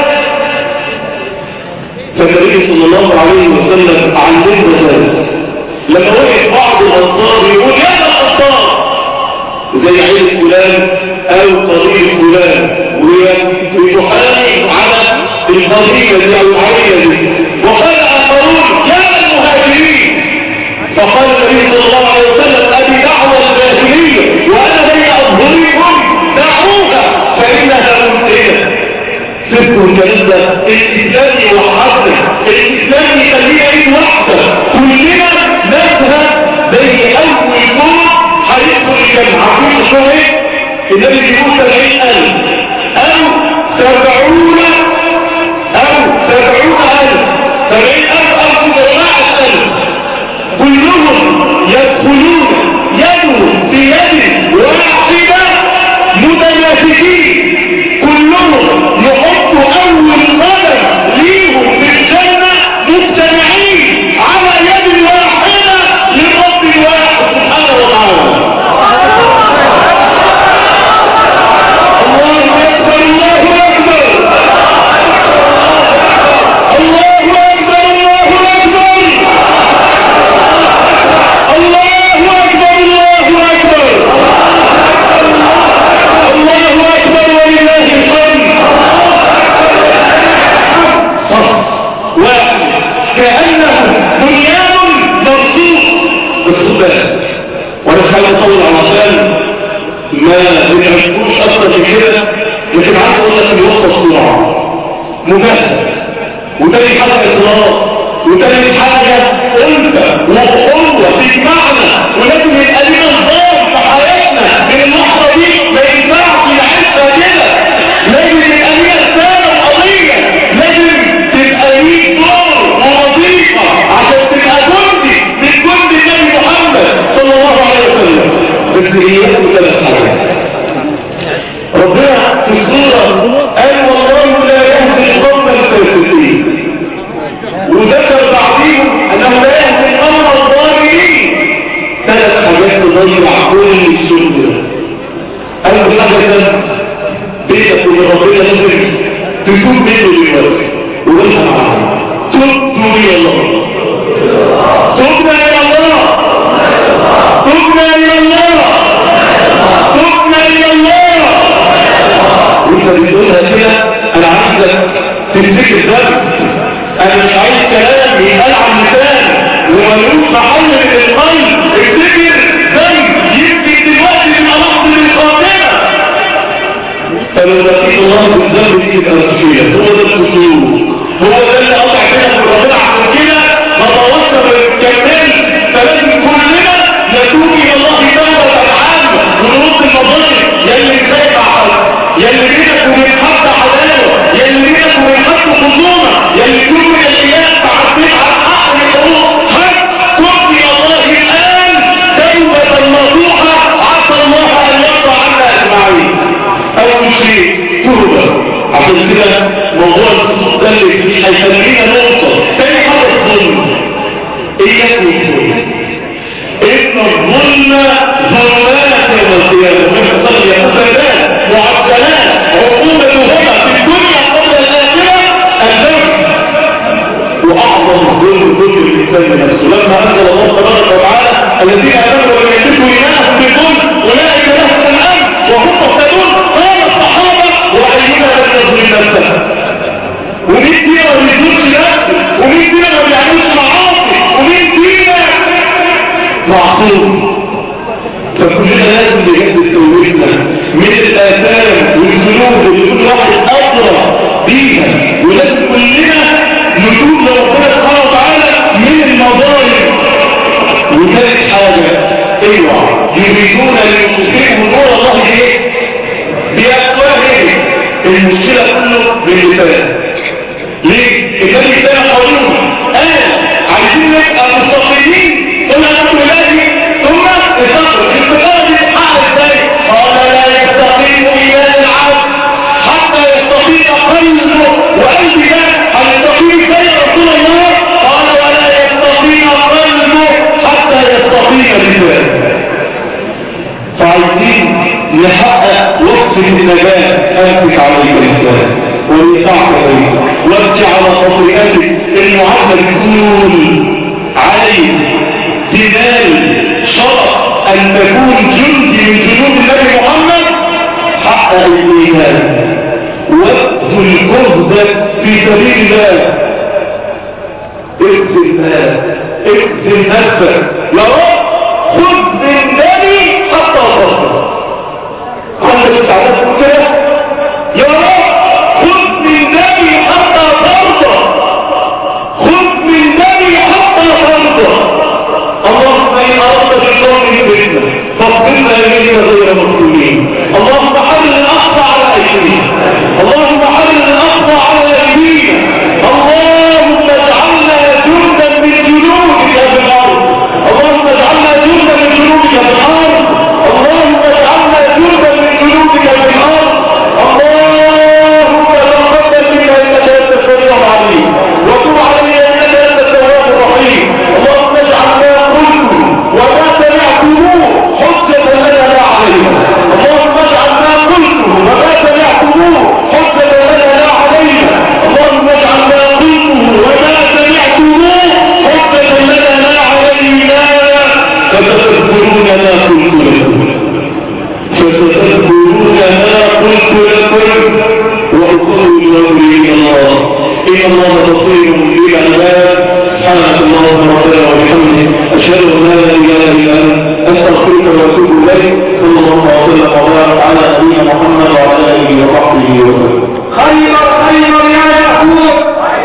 Speaker 1: فالنبي صلى الله عليه وسلم علمنا ذلك لما وقف بعض الانصار يقول يا الانصار زي عيلة فلان او قضية فلان ويحامي على القضية دي او العائلة دي، وقال اخرون يا المهاجرين، فقال النبي صلى الله عليه وسلم ابي دعوة الجاهلية وانا بين اظهركم دعوها فانها منتهية. سبكوا الكلام ده الاسلام يوحدنا، الاسلام يخلينا ايد واحدة كلنا نذهب زي اول يوم هيدخل الجنة. عارفين شوية النبي بيقول سبعين الف او سبعون او سبعون الف سبعين الف او سبعين الف كلهم يدخلون يد في يد واحدة متماسكين، كلهم يحطوا اول قدم ليهم في الجنة مجتمعين على يد واحدة لرب واحد سبحانه وتعالى. الله اكبر الله اكبر الله اكبر الله اكبر الله اكبر الله اكبر الله اكبر ولله الحمد. واحد كأنه بنيان مرصوص بالصبات. وانا خلي اطول علشان ما بنعرفوش اكتر من كده، لكن عايز اقول لك الوقت الصراع مجهز، وتاني حاجه اطلاق، وتاني حاجه انت وقوه في معنى، ولازم يبقى لنا نظام في حياتنا من اللحظه دي. ما ينفعش نعيشها كده، لازم يبقى لنا رساله وقضيه، لازم تبقى ليك دور ووظيفه عشان تبقى جندي من جند النبي محمد صلى الله عليه وسلم. بس اياكم ثلاث حاجات. ربنا في السوره قال والله لا يهدي القوم الفاسقين، وذكر بعضهم انه لا يهدي القوم الظالمين. ثلاث حاجات تضيع كل السنه. اول حاجه بيتك وبين ربنا لازم تكون منه دلوقتي ولسه معاها. تبتوا الى الله، تبنا الى الله، تبنا الى الله، تبنا الى الله. وانت بتقولها كده انا عايزك تفتكر ذنب، انا مش عايز كلام يتقال على اللسان وملوش محل من القلب. افتكر ذنب يمكن دلوقتي يبقى لحظه الخاتمه. فلو لقيت الله بالذنب دي يبقى مشكله. هو ده القصور، هو ده اللي قطع كده في ربنا. عشان كده ما توصل بالكمال، فلازم كلنا نتوب الى الله توبه عامه ونرد المظالم. يا اللي خايف على يا اللي بينك وبين حد عداوه، يا اللي بينك وبين حد خصومه، يا اللي كل من الايام تعديت على حق من الحقوق، حد تب الى الله الان توبه نصوحه عسى الله ان يرضى عنا اجمعين. اول شيء توبه. عشان كده موضوع الخصوص ده اللي هيخلينا نوصل. تاني حاجه الظلم. اياك والظلم، ان الظلم ظلمات يوم القيامه، من تصلي مسلات معدلات عقوبته تقصد النجاة أنفك عليك الإنسان ويقعك فيه وارجع على خطيئتك المعادلة بتقول عليك تنال شرف أن تكون جندي من جنود النبي محمد حقق الإيمان وابذل جهدك في سبيل الله اكذل مالك اكذل نفسك يا رب خذ من دمي حتى أصدق عندك استعداد كده يا رب خذ من دمي حتى ترضى خذ من دمي حتى ترضى اللهم إن أردت بالله بإذنك فاقبلنا إليك غير مقبولين اللهم حل الأخطى على أيدينا اللهم حل الأخطى على أيدينا اللهم اجعلنا جندا من جنودك في الأرض اللهم اجعلنا جندا من جنودك في الأرض اللهم اجعلنا جندا من جنودك في الأرض اللهم تقبل منا إنك أنت السميع العليم وتب علينا إنك أنت التواب الرحيم اللهم اجعل ما قلت وما سمعتموه حجة لنا لا علينا اللهم اجعل ما قلته وما سمعتموه حجة لنا لا علينا اللهم اجعل ما قلته وما سمعتموه حجة لنا لا علينا فتذكرون ما قلت لكم فتذكرون ما قلت لكم وأقول أمري إلى الله إن الله بصير بالعباد سبحانك اللهم ربنا وبحمدك أشهد أن لا إله إلا أنت أستغفرك وأتوب إليك صلى الله عليه وسلم على نبينا محمد وعلى آله وصحبه وسلم.
Speaker 2: خير خير يا يعقوب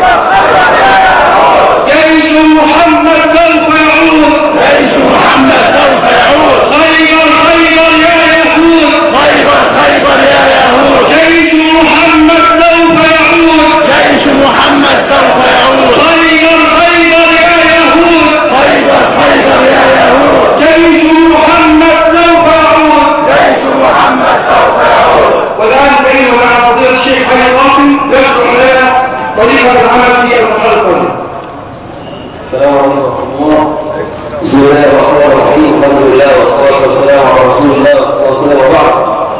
Speaker 2: جيش محمد سوف يعود جيش محمد سوف يعود خير خير يا يعقوب خير خير يا يعقوب جيش محمد سوف يعود جيش محمد سوف يعود خير خير يا يعقوب خير خير يا يعقوب جيش محمد سوف يعود جيش محمد سوف يعود. والآن بيننا مع فضيلة الشيخ حي القاسم يشرح لنا طريقة العمل في المرحلة القادمة.
Speaker 3: السلام عليكم ورحمة الله. بسم الله الرحمن الرحيم. الحمد لله والصلاة والسلام على رسول الله صلى الله عليه وسلم.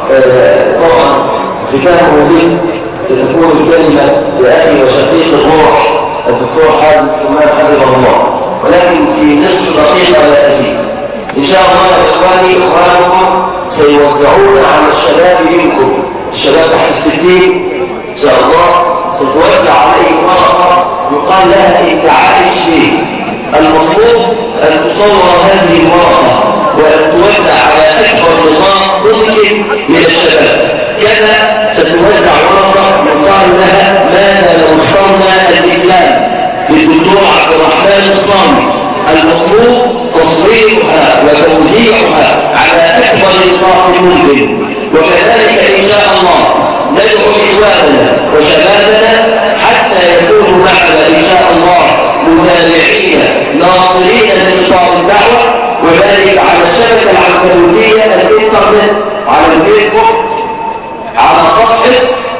Speaker 3: طبعا ختام موضوع ستكون الكلمة لأخي وشقيق الروح الدكتور حازم سليمان حفظه الله، ولكن في نصف دقيقة لا أزيد. إن شاء الله يا إخواني إخوانكم سيوزعون على الشباب منكم، الشباب تحت الستين إن شاء الله ستوزع عليهم ورقة يقال لها انتعاش الشيء. المطلوب أن تصور هذه الورقة وأن توزع على أكبر نظام ممكن من الشباب. كذا ستوزع ورقة يقال لها ماذا لو اخترنا الإسلام للدكتور عبد الرحمن الصامي. المطلوب تصويرها وتوزيعها على أكبر نطاق ممكن. وكذلك إن شاء الله ندعو إخواننا وشبابنا حتى يكونوا معنا إن شاء الله متابعين ناصرين لنشاط الدعوة، وذلك على الشبكة العنكبوتية الإنترنت على الفيسبوك على صفحة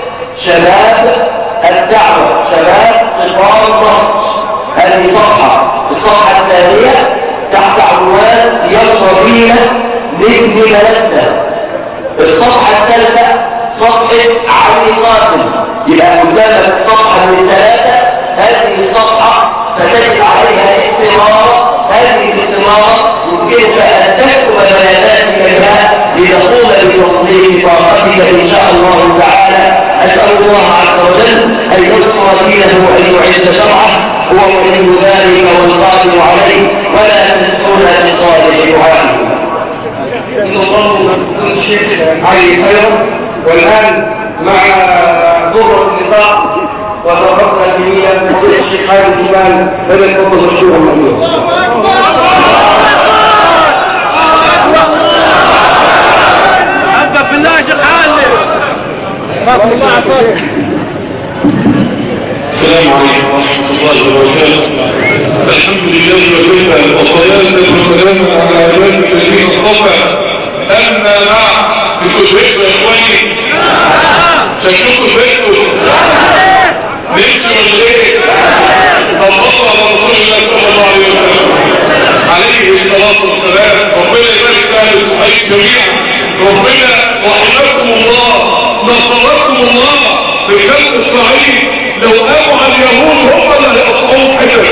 Speaker 3: شباب الدعوة شباب قطار مصر. هذه صفحة الصفحة الثانية تحت عنوان يلا بينا نبني بلدنا. الصفحة الثالثة صفحة علي قاسم. يبقى قدامك صفحة من ثلاثة. هذه الصفحة فتجد عليها استمارة. هذه الاستمارة يمكنك أن تكتب بياناتك بها لتقوم بتنظيم طاقتك إن شاء الله تعالى. أسأل الله عز وجل أن ينصر دينه وأن يعز شرعه، هو ولي ذلك والقادر عليه، ولا تنسونا من صالح دعائه.
Speaker 2: إن الله الشيخ علي خير. والآن مع ضرة اللقاء وتوقفنا جميعا فضيلة الشيخ حازم سليمان فليتفضل مشكورا مأجورا.
Speaker 4: حبك بالله يا شيخ حازم.
Speaker 1: السلام عليكم ورحمة الله وبركاته. الحمد لله وكفى والصلاة والسلام على عباد الذين اصطفى. أما بعد بتشركوا يا إخواني شكلكوا شكلوا نمشي من غير طبقوا على رسول الله صلى الله عليه وسلم عليه الصلاة والسلام. ربنا يبارك أهل الصحيح جميعا. ربنا وحفظكم الله
Speaker 2: الصعيد لو قاموا على اليهود هم اللي هيقطعوهم حتت.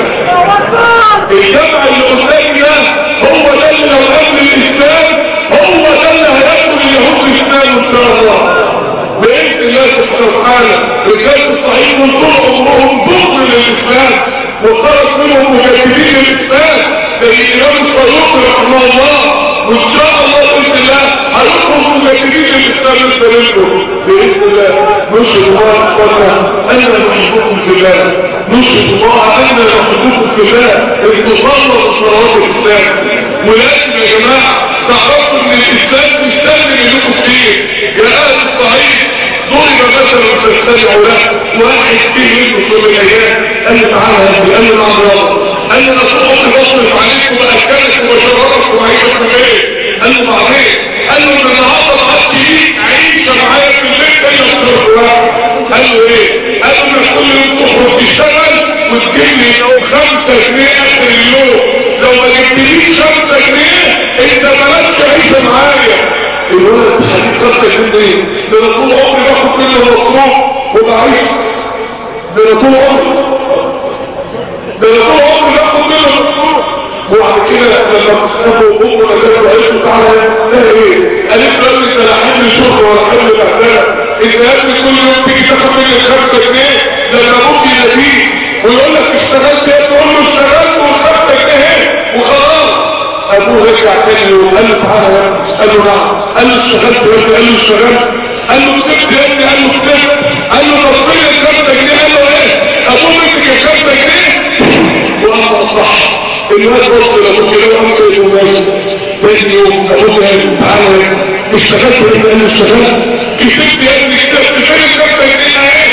Speaker 2: الجمع اللي قدامي ده هو ده اللي لو قام الاسلام هو ده اللي هياخد اليهود الاسلام ان شاء الله باذن الله سبحانه وتعالى. رجال الصعيد من طول عمرهم ضد للاسلام وخرج منهم مجددين للاسلام زي الامام الفاروق رحمه الله، وان شاء الله باذن الله هيخرجوا مجددين للاسلام السلام باذن الله. نشهد الله اخوانا اننا نحبكم في الله، نشهد الله اننا نحبكم في الله انتصارنا بصلوات الاسلام. ولكن يا جماعه تعرفوا ان الاسلام مش سهل منكم كتير. يا اهل الصعيد ضرب مثلا تستمعوا له واحد فيه منكم في الايام قال لي تعالى يا ابني، قال لي نعم يابا، قال لي انا صوتي بصرف عليكم باكلكم وشربكم وعيشكم ايه؟ قال له بعدين، قال له ان النهارده معاك ليك عيشه معايا في البيت هي الصرف. قال له ايه؟ قال له انا كل يوم تخرج تشتغل وتجيب لي لو خمسة جنيه اخر اليوم، لو ما جبتليش خمسة جنيه انت مالكش عيشه معايا. الولد مش هجيب خمسة جنيه ايه؟ ده انا طول عمري باخد منه مصروف وبعيش، ده انا طول عمري ده انا طول عمري باخد منه مصروف. وبعد كده لما تصحبوا امه نزلوا عيشوا تعالى ده ايه؟ قالت له انت لا حمل شغل ولا حمل بهدله، انت يا ابني كل يوم تيجي تاخد مني خمسة جنيه لما ابوك يناديك ويقول لك اشتغلت ايه؟ تقول له اشتغلت والخمسة جنيه ايه؟ وخلاص. ابوه رجع تاني وقال له تعالى يا ابني، قال له نعم، قال له اشتغلت يا ابني، قال له اشتغلت، قال له كسبت يا ابني، قال له كسبت، قال له ربنا الخمسة جنيه، قال له ايه؟ ابوه مسك الخمسة جنيه وانا اصح. الواد بص لابوك كده وقام كده وماشي. تاني يوم ابوك قال له تعالى يا ابني اشتغلت يا ابني، قال له اشتغلت، كسبت يا ابني، كسبت، فين الخمسة جنيه ايه؟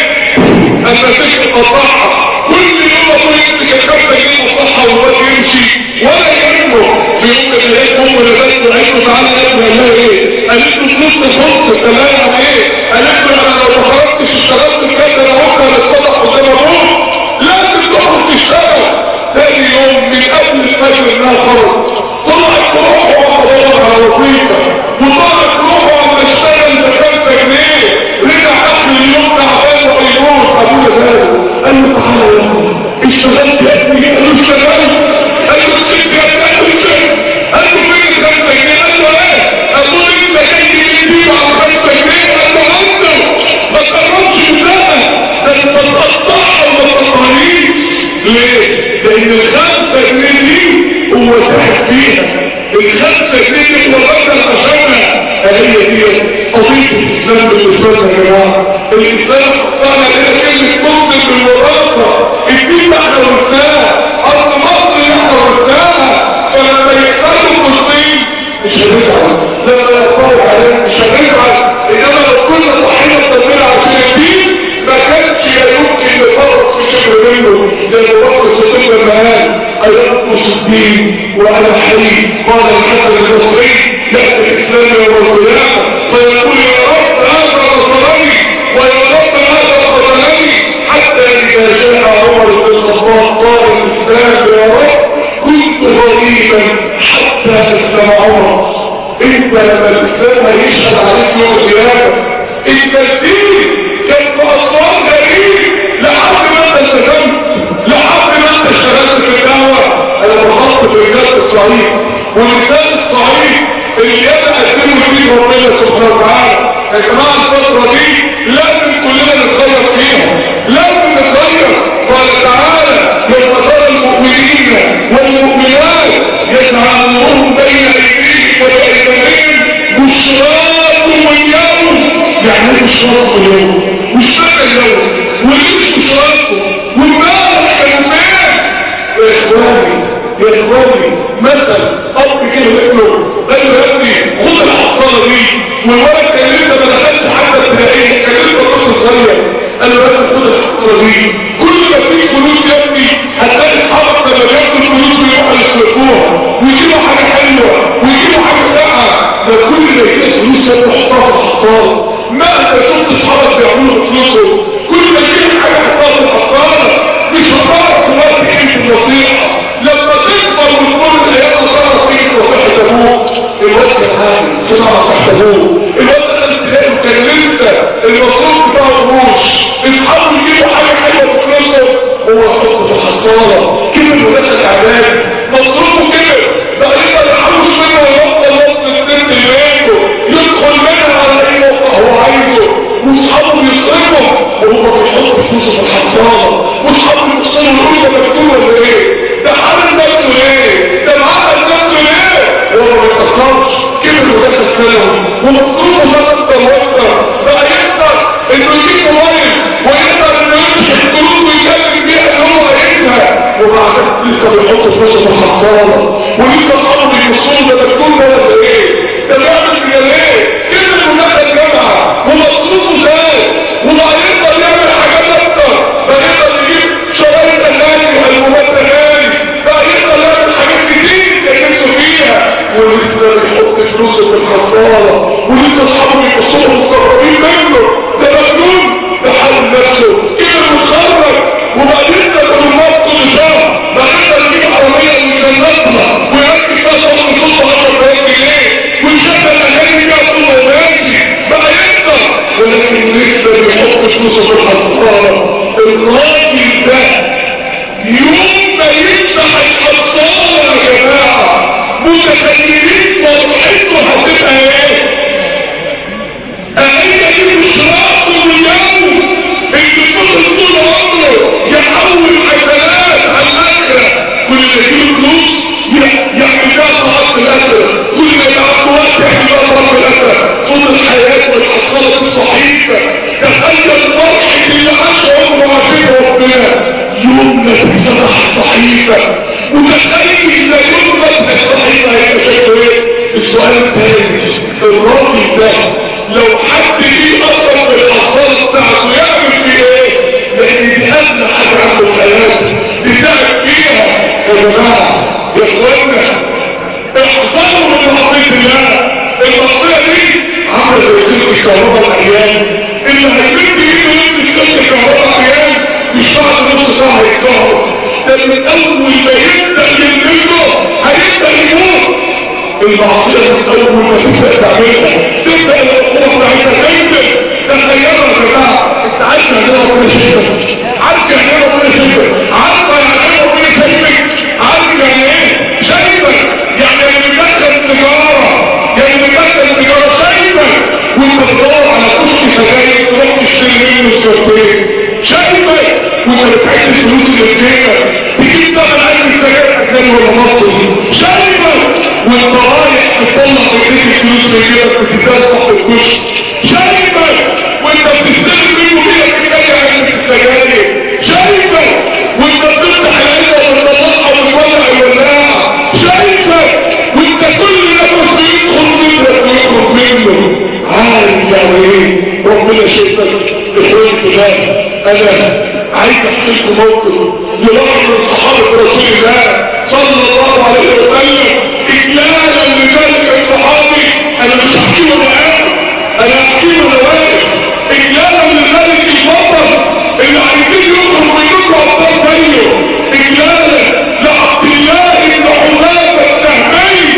Speaker 2: اما تشرب الصحة كل يوم ابوه يمسك الخمسة جنيه الصحة والواد يمشي ولا يهمه. في يوم من الايام امه لبست وقالت له تعالى يا ابني، قال لها ايه؟ قالت له فلوس تفوت تمام يعني ايه؟ قالت له انا لو ما خرجتش اشتغلت بجد انا بكره هنتفضح قدام ابوك، لازم تخرج تشتغل. ثاني يوم من قبل الفجر انها خرج طلعت روحه وهو بدور على وظيفه، وطلعت روحه وهو اشتغل بخمسة جنيه، رجع اخر اليوم تعبان ويموت. ابوه زاد قال له تعالى يا ابني اشتغلت يا ابني، قال له اشتغلت، قال له كسبت يا ابني، قال له كسبت، قال له فين الخمسة جنيه؟ قال له ايه؟ ابوه انت جاي تجيب على خمسة جنيه؟ قال له عنده ما تقربش منها، ده انت تقطعها وما تقطعهاش. ليه؟ لان الخمسة جنيه دي هو تحت فيها، الخمسة جنيه دي هو بدل عشانها. هي دي قضية الاسلام بالنسبة لنا يا جماعة. الاسلام حطانا لنا كلمة ممكن بالوراثة، الدين احنا ورثناها، ارض مصر احنا ورثناها. فلما يحتاجوا فلسطين مش هنزعل، لما يقطعوا علينا مش هنزعل. انما لو كنا صحينا التنمية عشان الدين ما كانش يمكن نفرط في شكل منه. زي ما وقت الصديق لما قال ايقظ الدين وانا حي، قال الحسن البصري يأتي الاسلام يوم القيامة فيقول يا رب هذا نصرني ويا رب هذا قتلني، حتى اذا جاء عمر بن الخطاب قال الاسلام يا رب كنت غريبا حتى اسلم عمر. انت لما الاسلام هيشهد عليك يوم القيامة انت الدين كان في اصوات غريب لحد ما انت التزمت، لحد ما انت اشتغلت في الدعوة. انا بخصص رجال الصعيد ورجال الصعيد اللي يتقدموا فيه ربنا سبحانه وتعالى. يا جماعة الفترة دي لازم كلنا نتغير فيها، لازم نتغير. قال تعالى يوم ترى المؤمنين والمؤمنات يسعى نورهم بين ايديهم وايديهم بشراكم اليوم. يعني ايه بشراكم اليوم؟ مش فاكر اليوم وليش بشراكم والناس كانوا فين؟ يا اخواني يا اخواني مثل اب كده ابنه قال له يا ابني خد الحصاله دي، والولد كان لسه ما دخلش حتى ابتدائيه، كان لسه طفل صغير. قال له يا ابني خد الحصاله دي، كل ما فيك فلوس يا ابني هتلاقي اصحابك لما بياخدوا الفلوس بيروحوا يسلكوها ويجيبوا حاجه حلوه ويجيبوا حاجه ساقعه. ده كل ما يجيب فلوس يا ابني حطها في الحصاله. ما انت شفت اصحابك بيعملوا فلوسهم، كل ما يجيب حاجه حطها في الحصاله. مش هتعرف دلوقتي ايه النصيحه لما تكبر وتقول الايام صارت فيك نصيحه ابوك. الواد كان عامل صناعه تحت ابوه، الواد ده تلاقيه كان لسه المصروف بتاع ابوه
Speaker 1: ينفعوش، اصحابه يجيبوا حاجه حلوه في فلوسهم هو يحط في الحصاله. كبر ودخل اعداد، مصروفه كبر بقى يقدر يحوش منه ويوصل نص السن لبيته، يدخل منها على اي موقع هو عايزه، واصحابه بيصرفوا وهو بيحط فلوسه في الحصاله، واصحابه بيصرفوا يقولوا ده مكتوب ولا ايه؟ ده عامل نفسه ليه؟ ده معقد نفسه ليه؟ هو ما بيتأثرش. كبر ودخل ثانوي ومصروفه ده اكتر واكتر، بقى يقدر انه يجيب موبايل ويقدر انه يمشي الفلوس ويكلم بيها اللي هو عايزها، وبعد لسه بيحط فلوسه في الحصاله، ولسه اصحابه بيبصوا ده مكتوب ده ولا ايه؟ ده بيعمل كده ليه؟ كبر ودخل جامعه ومصروفه زاد، وبقى يقدر يعمل حاجات اكتر، بقى يقدر يجيب شرايط اغاني والبومات اغاني، بقى يقدر يعمل حاجات كتير كان نفسه فيها، ولسه بيحط فلوسه في الحصاله، ولسه اصحابه بيبصوا مستغربين منه، ده مجنون، ده حل نفسه كبر واتخرج، وبعدين ده كلمات كل شهر بقى يقدر يجيب عربيه ويجنطها ويركب فيها صوت وصوت عشرة آلاف جنيه ويشغل اغاني فيها صوت وماشي، بقى يقدر، ولكن لسه بيحط فلوسه في الحصاله. الراجل ده يوم ما يفتح الحصاله يا جماعه متخيلين فرحته هتبقى ايه؟ اهي دي مش راسه اليوم اللي فضل طول عمره يحول حسنات على الاخره، كل اللي يجيب فلوس يعمل لها صلاه الاخره، كل ما يبقى وقت يعمل لها صلاه الاخره، طول الحياه والحصاله الصحيحه. تخيل فرحه اللي عاش عمره ما فيه ربنا يوم ما تفتح الصحيفه، وتخيل لا يوم ما تفتح الصحيفه هيبقى شكله ايه؟ السؤال الثاني، الراجل ده لو حد جه اصلا في الحصاله بتاعته يعمل فيه ايه؟ لان دي ادنى حاجه عنده في حياته بتاعت فيها. يا جماعه يا اخوانا احذروا من معصيه الله. المعصيه دي عامله زي سلك الكهرباء الايام، اللي هيمد ايده يمسك سلك الكهرباء ايام مش بعد نص ساعه هيتكهرب، ده من اول ما يبدا يلمسه هيبدا يموت. المعصيه من اول ما تبدا تعملها تبدا العقوبه بتاعتها تنزل. تخيلوا يا جماعه، انت عارف يعني ايه ربنا شايفك؟ عارف يعني ايه ربنا شايفك؟ عارف يعني ايه ربنا شايفك؟ عارف يعني ايه شايفك؟ يعني اللي بيدخل تجاره، يعني اللي بيدخل تجاره شايفك وانت بتدور على كشك سجاير تروح تشتري منه سكرتين، شايفك وانت بتعد الفلوس اللي في جيبك تجيب ثمن علبه سجاير اجنبي ولا مصري، شايفك وانت رايح تطلع بايديك الفلوس في جيبك بتتدفع في الكشك، شايفك وانت بتستلم منه كده بتتجه علبه السجاير، شايفك وانت بتفتح العلبه وتطلعها وتولع الولاعه، شايفك وانت كل نفس بيدخل منك ويخرج منه. عارف يعني ايه ربنا شايفك؟ اخواني الله انا عايز احكي لكم موقف لواحد من صحابه رسول الله صلى الله عليه وسلم اجلالا لذلك الصحابي. انا مش هحكي له معاه، انا هحكي له واقف اجلالا لذلك البطل اللي عايزين يخرج ويدخلوا ابطال زيه، اجلالا لعبد الله بن حذافه السهمي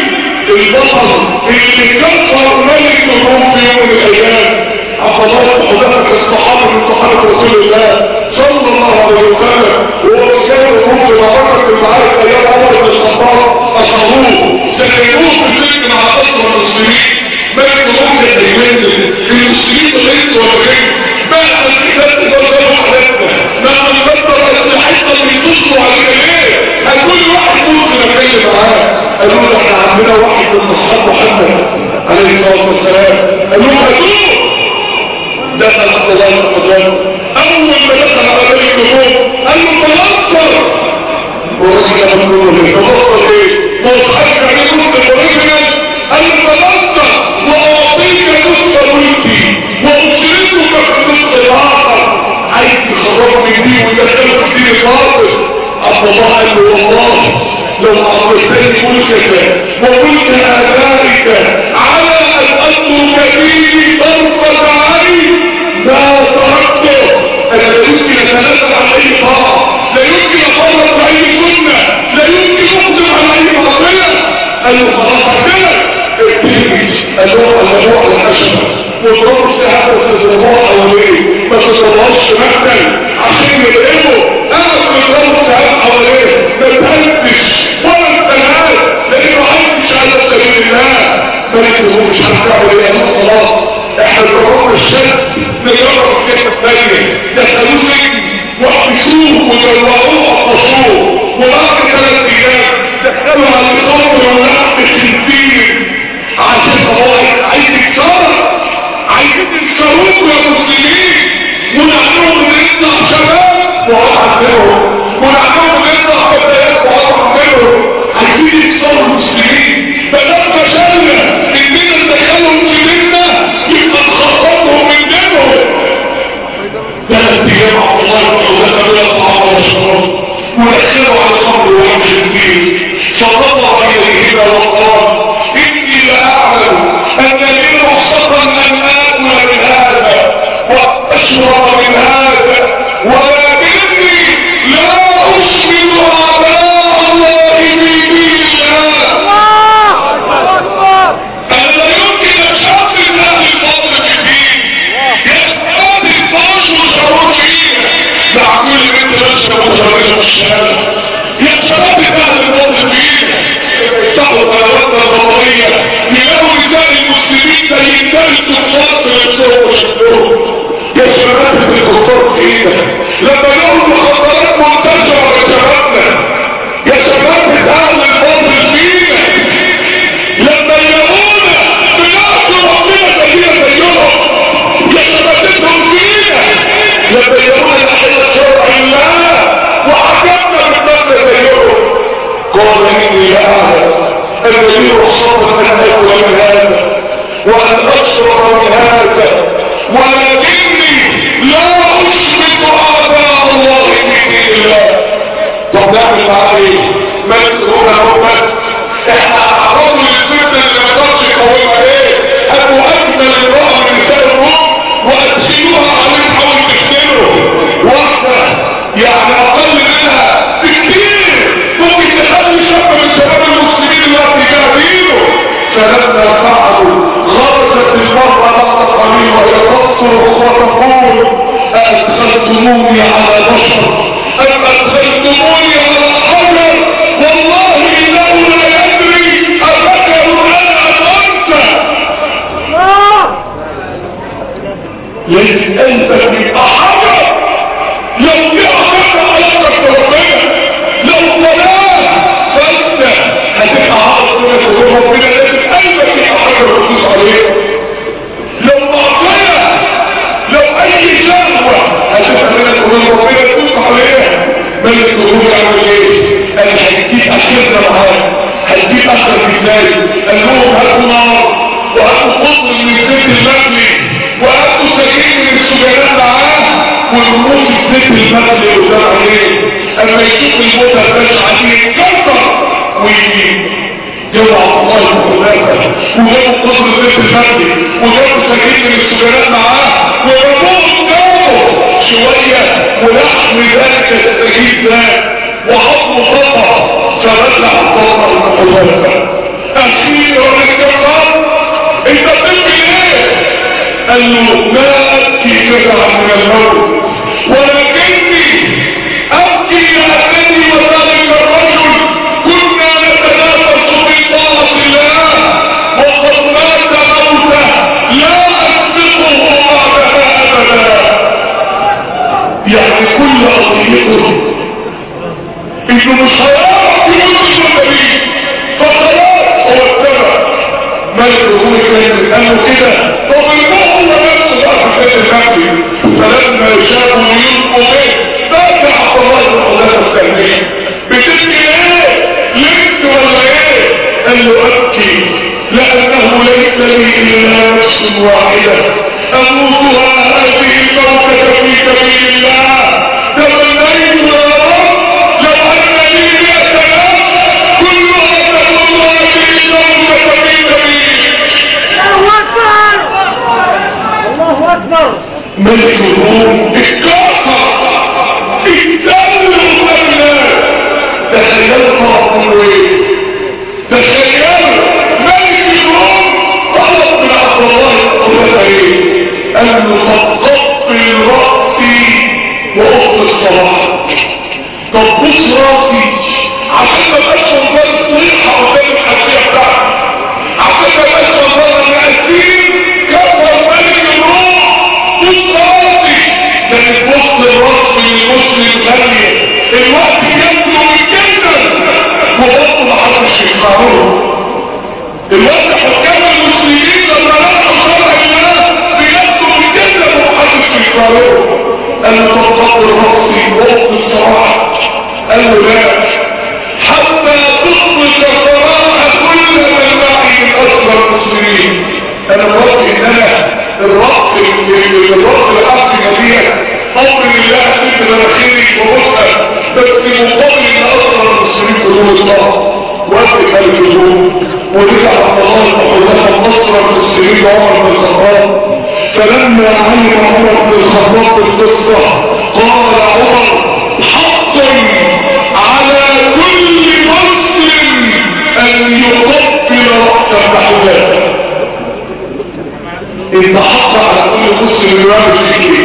Speaker 1: البطل اللي كسر ملك الروم في يوم من الايام. عبد الله بن حذافه الصحابي من صحابه رسول الله صلى الله عليه وسلم، وهو كان الروم في معركه المعارك ايام عمر بن الخطاب اصابوه سجنوه في السجن مع اسرى المسلمين. ملك الروم كان يمنزل المسلمين بغير وبغير بقى الكتاب تبرزوا حالتنا لما نبطل اسلحتنا بيتصلوا علينا ليه؟ هكل واحد ممكن اتكلم معاه. قالوا له احنا عندنا واحد من اصحاب محمد عليه الصلاه والسلام، قالوا له هاتوه. دخل عبد الله بن حذافه، اول ما دخل على ملك الروم قال له تنصر. ورجل مجنون ليه؟ تنصر ايه؟ وصحيح عليه مسلم ورجل قال له تنصر واعطيك نصف ملكي واسرتك في النصف الاخر. عايز يخرجني دي ويدخلك في دين الباطل. عبد الله قال له والله لو اعطيتني ملكك وملك ابائك على ان اترك فيه طرفه عين ما تركته. انا لا يمكن اتنازل عن اي طاعه، لا يمكن افرط في اي سنه، لا يمكن اقدم على اي معصيه. قال له خلاص كده اقتلني. قال له الموضوع الحشمه واضربوا الساعه في الضربات حواليه
Speaker 2: ما تطلعش مثل عشان يضربه قاعد في الجو ساعات حواليه ما تهدش ولا انتهاز لانه عايش على سبيل الله ملك هو مش هنعمل ايه يا خلاص احنا الرقم الشد نجرب الكلمه الثانيه دخلوه سجن وحبسوه وجوعوه وقفشوه وبعد ثلاث ايام دخلوا على الخمر ولحم خنزير عشان هو عايز يكسرها عايزين يكسروكوا يا مسلمين ونعملهم نطلع شباب وقطع منهم ونعملهم نطلع فتيات وقطع منهم عايزين يكسروا المسلمين فلما فشلنا اننا ندخلهم في ديننا يبقى نخططهم من دينهم ثلاث ايام عبد الله بن ودخلوا يصحى ويشرب ودخلوا على الخمر ويمشي الدين فنظر اليهما وقال اني لاعلم ان لي رخصه ان اكل من هذا واشرب من هذا ولكني لا اشمل اعداء الله في دين الله. انا لا يمكن اشاف الله الفضل في الدين يسأل الفاش وشعور فيه معقول ان انت تشرب وشرب الشهاده يا شباب اهل الفضل فيه يفتحوا قنواتنا البطاريه يلاقوا نساء المسلمين زي الثالث الفاصل يكسروا وشكلهم يا شباب في الكفار في ايدك لما يقولوا مخدرات منتشره يا شبابنا يا شباب اهل الفضل فينا لما يلاقونا بنعصي ربنا زينا زيهم يا شبابتهم فينا لما يلاقونا ناحيه شرع الله وعجبنا بالنسبه زيهم قال اني لاعلم ان لي رخصه ان اكل من هذا وان اشرب من هذا ولكني لا اشمت اعداء الله في دين الله. طب نعمل معاه ايه؟ ما يسرون هم احنا اعرضوا للفتنه اللي ما يقدرش يقومها ايه؟ ابو اجمل امراه من نساء الروم وادخلوها عليه حاول تفتنوا واحده يعني اقل منها بكتير ممكن تخلي شاب من شباب المسلمين اللي هتجاهدينه فلما فعلوا غرزت المرأة بعد قليل وهي تصرخ وتقول أدخلتموني على بشر أم أدخلتموني على حجر والله إنه لا يدري أفكر أنا أم أنت ليس أنت بيبقى حجر لو دي أخذت علاقك بربنا لو صلاة فأنت هتبقى عارف من ربنا لازم قلبك يبقى حجر وتدوس عليه لو معصية لو أي شهوة هتبقى من ربنا تدوس عليها ملك الظهور يعمل ايه؟ أنا هديك أخرنا معاه هديك أخر ازاي؟ قال لهم هاتوا نار وهاتوا قطر من الزيت المغلي وهاتوا سكين من السجنات معاه والموت الزيت المغلي قدام عليه اما يشوف الموت هتباش عليه يتكسر ويجيب يوضع الله المخلافة وجابوا قطر الزيت المغلي وجابوا سكين من السجنات معاه ورموه قدامه شوية ولحم ذلك السجين ذات وعظمه قطع فرجع القطع المخلافة أخيرا الكفار انت بتبكي ايه؟ قال له ما ابكي جزعا من الموت ولكني ابكي لأنني وذلك الرجل كنا نتنافس في طاعة الله وقد مات موته لا اسبقه بعدها ابدا. يعني كل قضيته انه مش هيعرف يوصل النبي فخلاص هو اتبع ملك الرسول كان قال له كده طب المهم نفسه بقى في كتاب المهدي فلما شافوا يلقوا به فاتح عبد الله بن حذافه السهمي بتبكي ايه؟ لبت ولا ايه؟ قال له ابكي لانه ليس لي الا نفس واحده اموتها هذه الموتة في سبيل الله تمنيت يا رب لو ان لي مئة نفس كلها تكون هذه الموتة في سبيل الله اكبر. ملك الروم اتكسر اتدلل الناس تخيلوا فرحوا ايه؟ تخيلوا ملك الروم طلب من عبد الله القرآن ايه؟ قال له طب قط الرأس
Speaker 1: فلوسني الغالية الوقت يبدو من جدا وبطل محدش يسمعوه. الوقت حكام المسلمين لما راحوا شرع الله بيبدو من جدا ومحدش يسمعوه. قال له تفضل رأسي وقت الصراحة. قال له لا حتى تطلق صراحة كل من معي من أكبر المسلمين. انا بقول ان انا الربط الربط العبد نبيا امر لله سيد مناخيري وبصها بس مقابل ان اكبر المسلمين كلهم الله وقت الجنوب ورجع الله وحدها نصر المسلمين عمر بن الخطاب. فلما علم عمر بن الخطاب بالقصه قال عمر حقا على كل مسلم ان يقبل رأس الحجاج. انت حق على كل مسلم يعمل فيك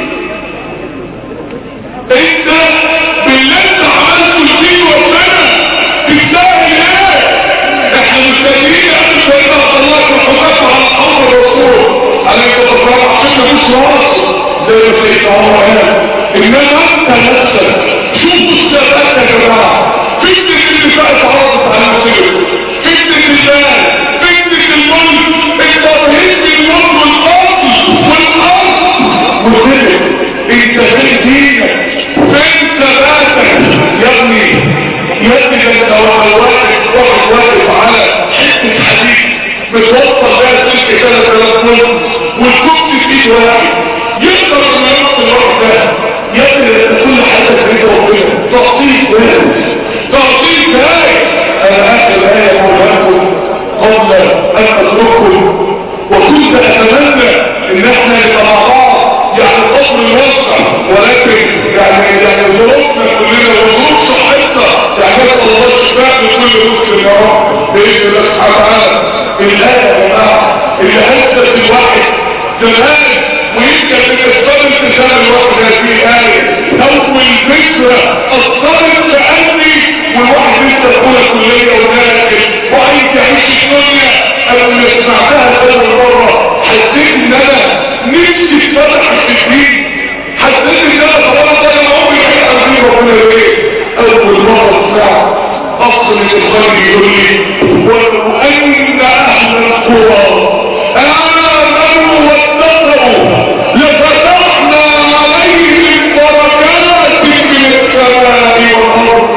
Speaker 1: ايه؟ انت بالله انت عملته سنين وسنه تستاهل ايه؟ احنا مستنيين ان سيدنا عبد الله بن حذيفه على امر الرسول عليه الصلاه والسلام عشان مفيش راس زي ما سيدنا عمر قال. انما انت نفسك شوفوا الثبات يا جماعه. فتنه اللي فاتت عرضت على المسلمين، فتنه المال، فتنه الملك، التوحيد بالملك والباطل والارض والرزق. انت فين دينك؟ فين ثباتك يا ابني؟ يا ابني ده انت واحد واحد واقف على حته حديد بتوصل بيها سلك ثلاث آلاف متر والكرسي في ايد واحد يقدر انه يوصل الوقت ده. يا ابني ده كل حاجه في ايد ربنا. تعطيك ناس تعطيك ناس. انا اخر ايه اقولها لكم قبل ان اترككم وكنت اتمنى ان احنا نبقى مع بعض يعني قبل الوسع، ولكن يعني يعني ظروفنا كلنا وظروف صحتنا يعني نسال الله الشفاء لكل مسلم يا رب باذن الله سبحانه وتعالى. الايه يا جماعه اللي هزت الواحد زمان ويمكن من اسباب انتشار الواحد هذه الايه اول فكره اثرت في قلبي والواحد لسه في اولى كليه وداخل وعايز يعيش الدنيا. انا لما سمعتها اول مره حسيت ان انا نفسي اتفتحت في الدين. حسيت ان انا خلاص انا عمري ما هيبقى عندي ربنا ليه. اول مره سمعت اصل الخير يقول لي ولو ان اهل القرى امنوا واتقوا لفتحنا عليهم بركات من السماء والارض.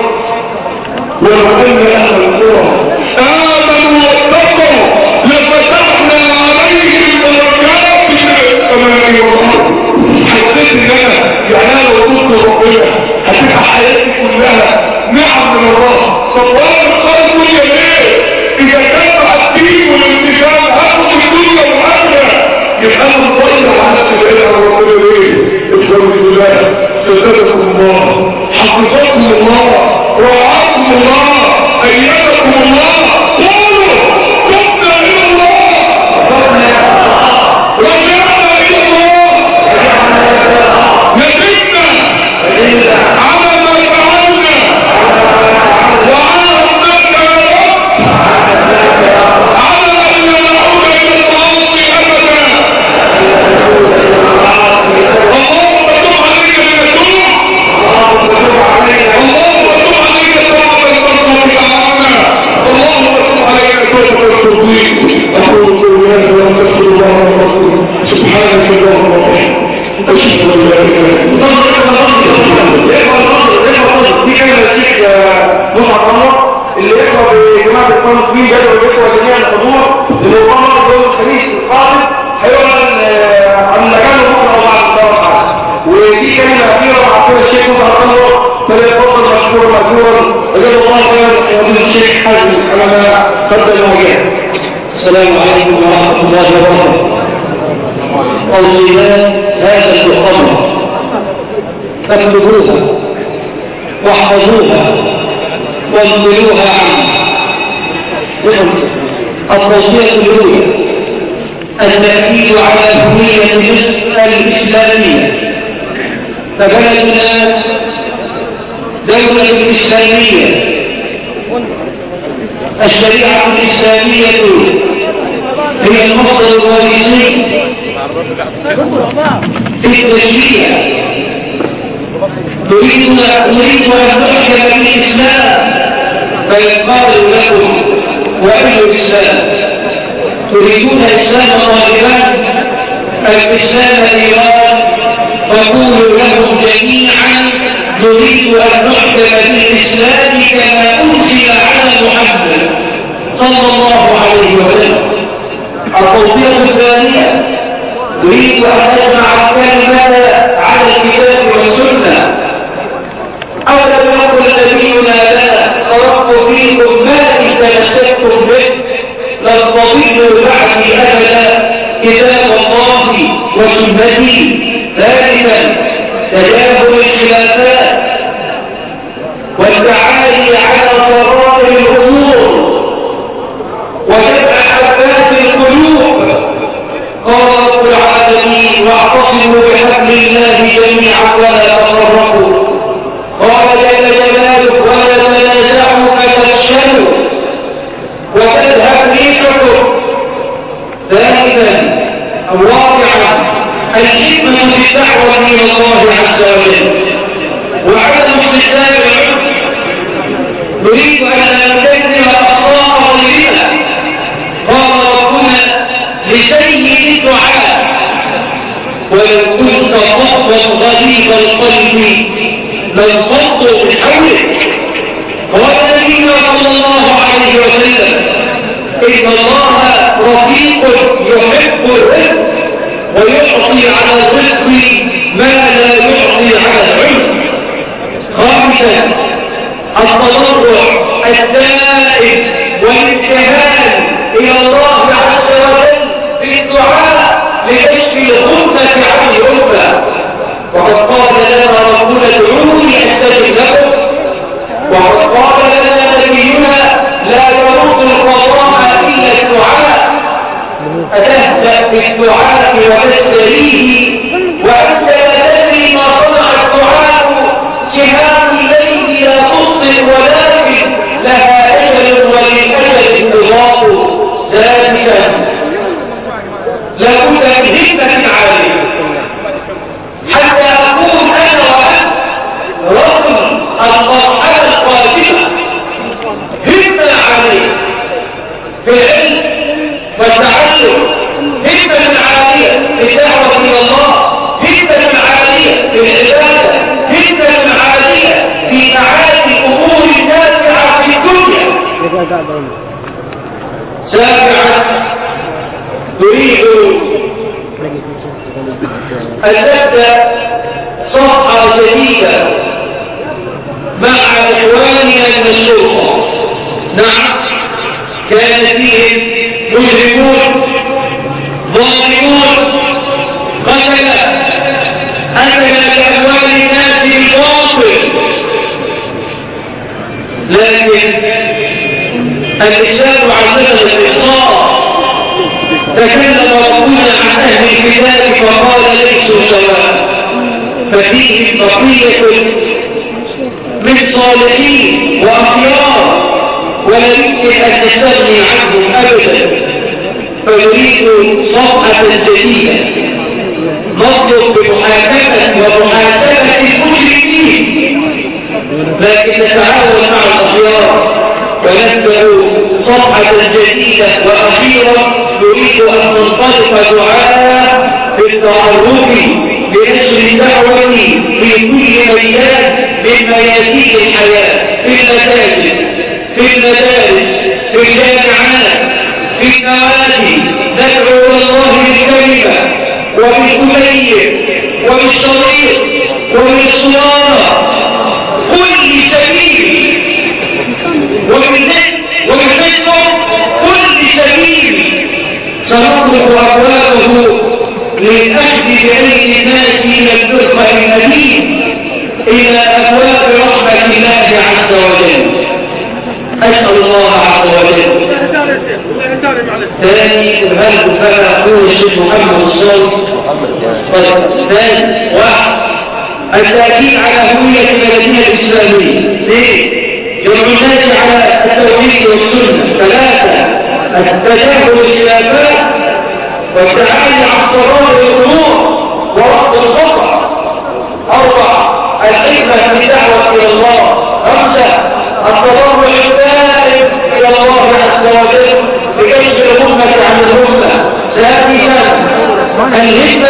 Speaker 1: ولو ان اهل القرى امنوا واتقوا لفتحنا عليهم بركات من السماء والارض. حسيت ان انا يعني انا لو كنت ربنا هتبقى حياتي كلها نعم من الله. طب وانا بختار الدنيا ليه؟ اذا كان على الدين والالتزام هاخد الدنيا والاخره يبقى انا مضيع على نفسي بعيد عن ربنا ليه؟ افضلوا بالله سددكم الله حفظكم الله رعاكم الله ايدكم الله. قولوا تبنا الى الله رجعنا الى الله ندمنا على ما فعلنا وعرفناك يا رب على ان نعود الى المعاصي ابدا. اللهم تب علينا لنتوب. اللهم تب علينا توبه ترضى عنا. اللهم تب علينا توبه ترضيك. اقول قولي واستغفر الله ورسوله. سبحانك اللهم وبحمدك اشهد ان لا اله الا انت.
Speaker 2: دي كلمة الشيخ مصعب عمر اللي يقرأ بجماعة القرآن فيه جدول ويقرأ جميع الحضور للمؤتمر يوم الخميس القادم هيعلن عن مكانه بكرة بعد الصلاة. ودي كلمة أخيرة مع كل الشيخ مصعب عمر فليتفضل مشكورا مأجورا وجزا الله خيرا فضيلة الشيخ حازم على ما قدم وجاه.
Speaker 3: السلام عليكم ورحمة الله وبركاته. أوصينا هذا المؤتمر فاكتبوها واحفظوها وانقلوها عنه. التوصية الأولى التأكيد على هوية مصر الإسلامية. فبلدنا دولة إسلامية، الشريعة الإسلامية هي المصدر الرئيسي في التشريع
Speaker 1: نريد نريد أن نحكم بالإسلام فيقال لكم وأي الإسلام تريدون إسلام طالبان الإسلام إيران فقولوا لهم جميعا نريد أن نحكم بالإسلام كما أنزل على محمد صلى الله عليه وسلم. التوصية الثانية نريد أن نجمع الكلمة على الكتاب والسنة. أولم يقل نبينا لنا تركت فيكم ما إن تمسكتم به لن تضلوا بعدي أبدا كتاب الله وسنتي. ثالثا تجاهل الخلافات والتعالي على ضرائب الأمور وجمع حبات القلوب. قال رب العالمين واعتصموا بحبل الله جميعا ولا تفرقوا. قال جل جلاله ولا تنازعوا فتفشلوا وتذهب ريحكم. ثالثا الواقعة الحكمة في الدعوة إلى الله عز وجل وعدم استخدام العنف. نريد أن نكثر أخطاء غيرنا. قال ربنا لسيد الدعاء ولو كنت فظا غليظ القلب لانفضوا من حولك. قال نبينا صلى الله عليه وسلم إن الله رفيق يحب الرفق ويعطي على الرفق ما لا يعطي على العنف. خامسا التضرع الدائم والابتهال إلى الله عز وجل بالدعاء لكشف الغمة عن الأمة. وقد قال لنا ربنا ادعوني أستجب لكم. وقد قال لنا نبينا لا يرد القضاء إلا الدعاء. أتهزأ بالدعاء وتستريه وأنت لا تدري ما صنع الدعاء. سهام الليل لا تبطل ولكن لها أجل وللأجل انتظار. ذلك لابد من همة عالية حتى أكون أنا وأنت رجل المرحلة القادمة همة عالية في العلم والتعلم، همة عالية في الدعوة إلى الله، همة عالية في العبادة، همة عالية في معاني أمور النافعة في الدنيا. سابعا نريد أن نبدأ صفحة جديدة مع إخواننا من الشرطة. نعم كان فيهم مجرمون ظالمون قتلة أكل بأموال الناس بالباطل، لكن الإسلام علمنا الإخلاص. تكلم ربنا عن أهل الكتاب فقال ليسوا سواء، ففيهم بقية من صالحين وأخيار ولا يمكن أن تستغني عنهم أبدا. فنريد صفحة جديدة نطلب بمحاكمة ومحاكمة المجرمين، لكن نتعاون مع الأخيار ونبدأ صفحة جديدة. وأخيرا نريد أن ننطلق دعاء بالتعرف لنشر الدعوة في كل ميدان من ميادين الحياة، في المساجد، في المدارس، في الجامعات، في النوادي. ندعو إلى الله بالكلمة وبالكلية وبالشريط وبالصيانة كل سبيل وبالنت وبالفيسبوك كل سبيل سنطلق أبوابه للأخذ بأيدي الناس إلى الفرقة المدين إلى أبواب رحمة الله عز وجل. أسأل الله عز وجل. ثاني الهلك فلا أقول الشيخ محمد الصالح. ثاني واحد التأكيد على هوية المدينة الإسلامية. اثنين جمع الناس على التوحيد والسنة. ثلاثة التجاهل الخلافات والتعالي عن قضاء الأمور ورفض الخطأ. أربعة الحكمة
Speaker 3: الهمة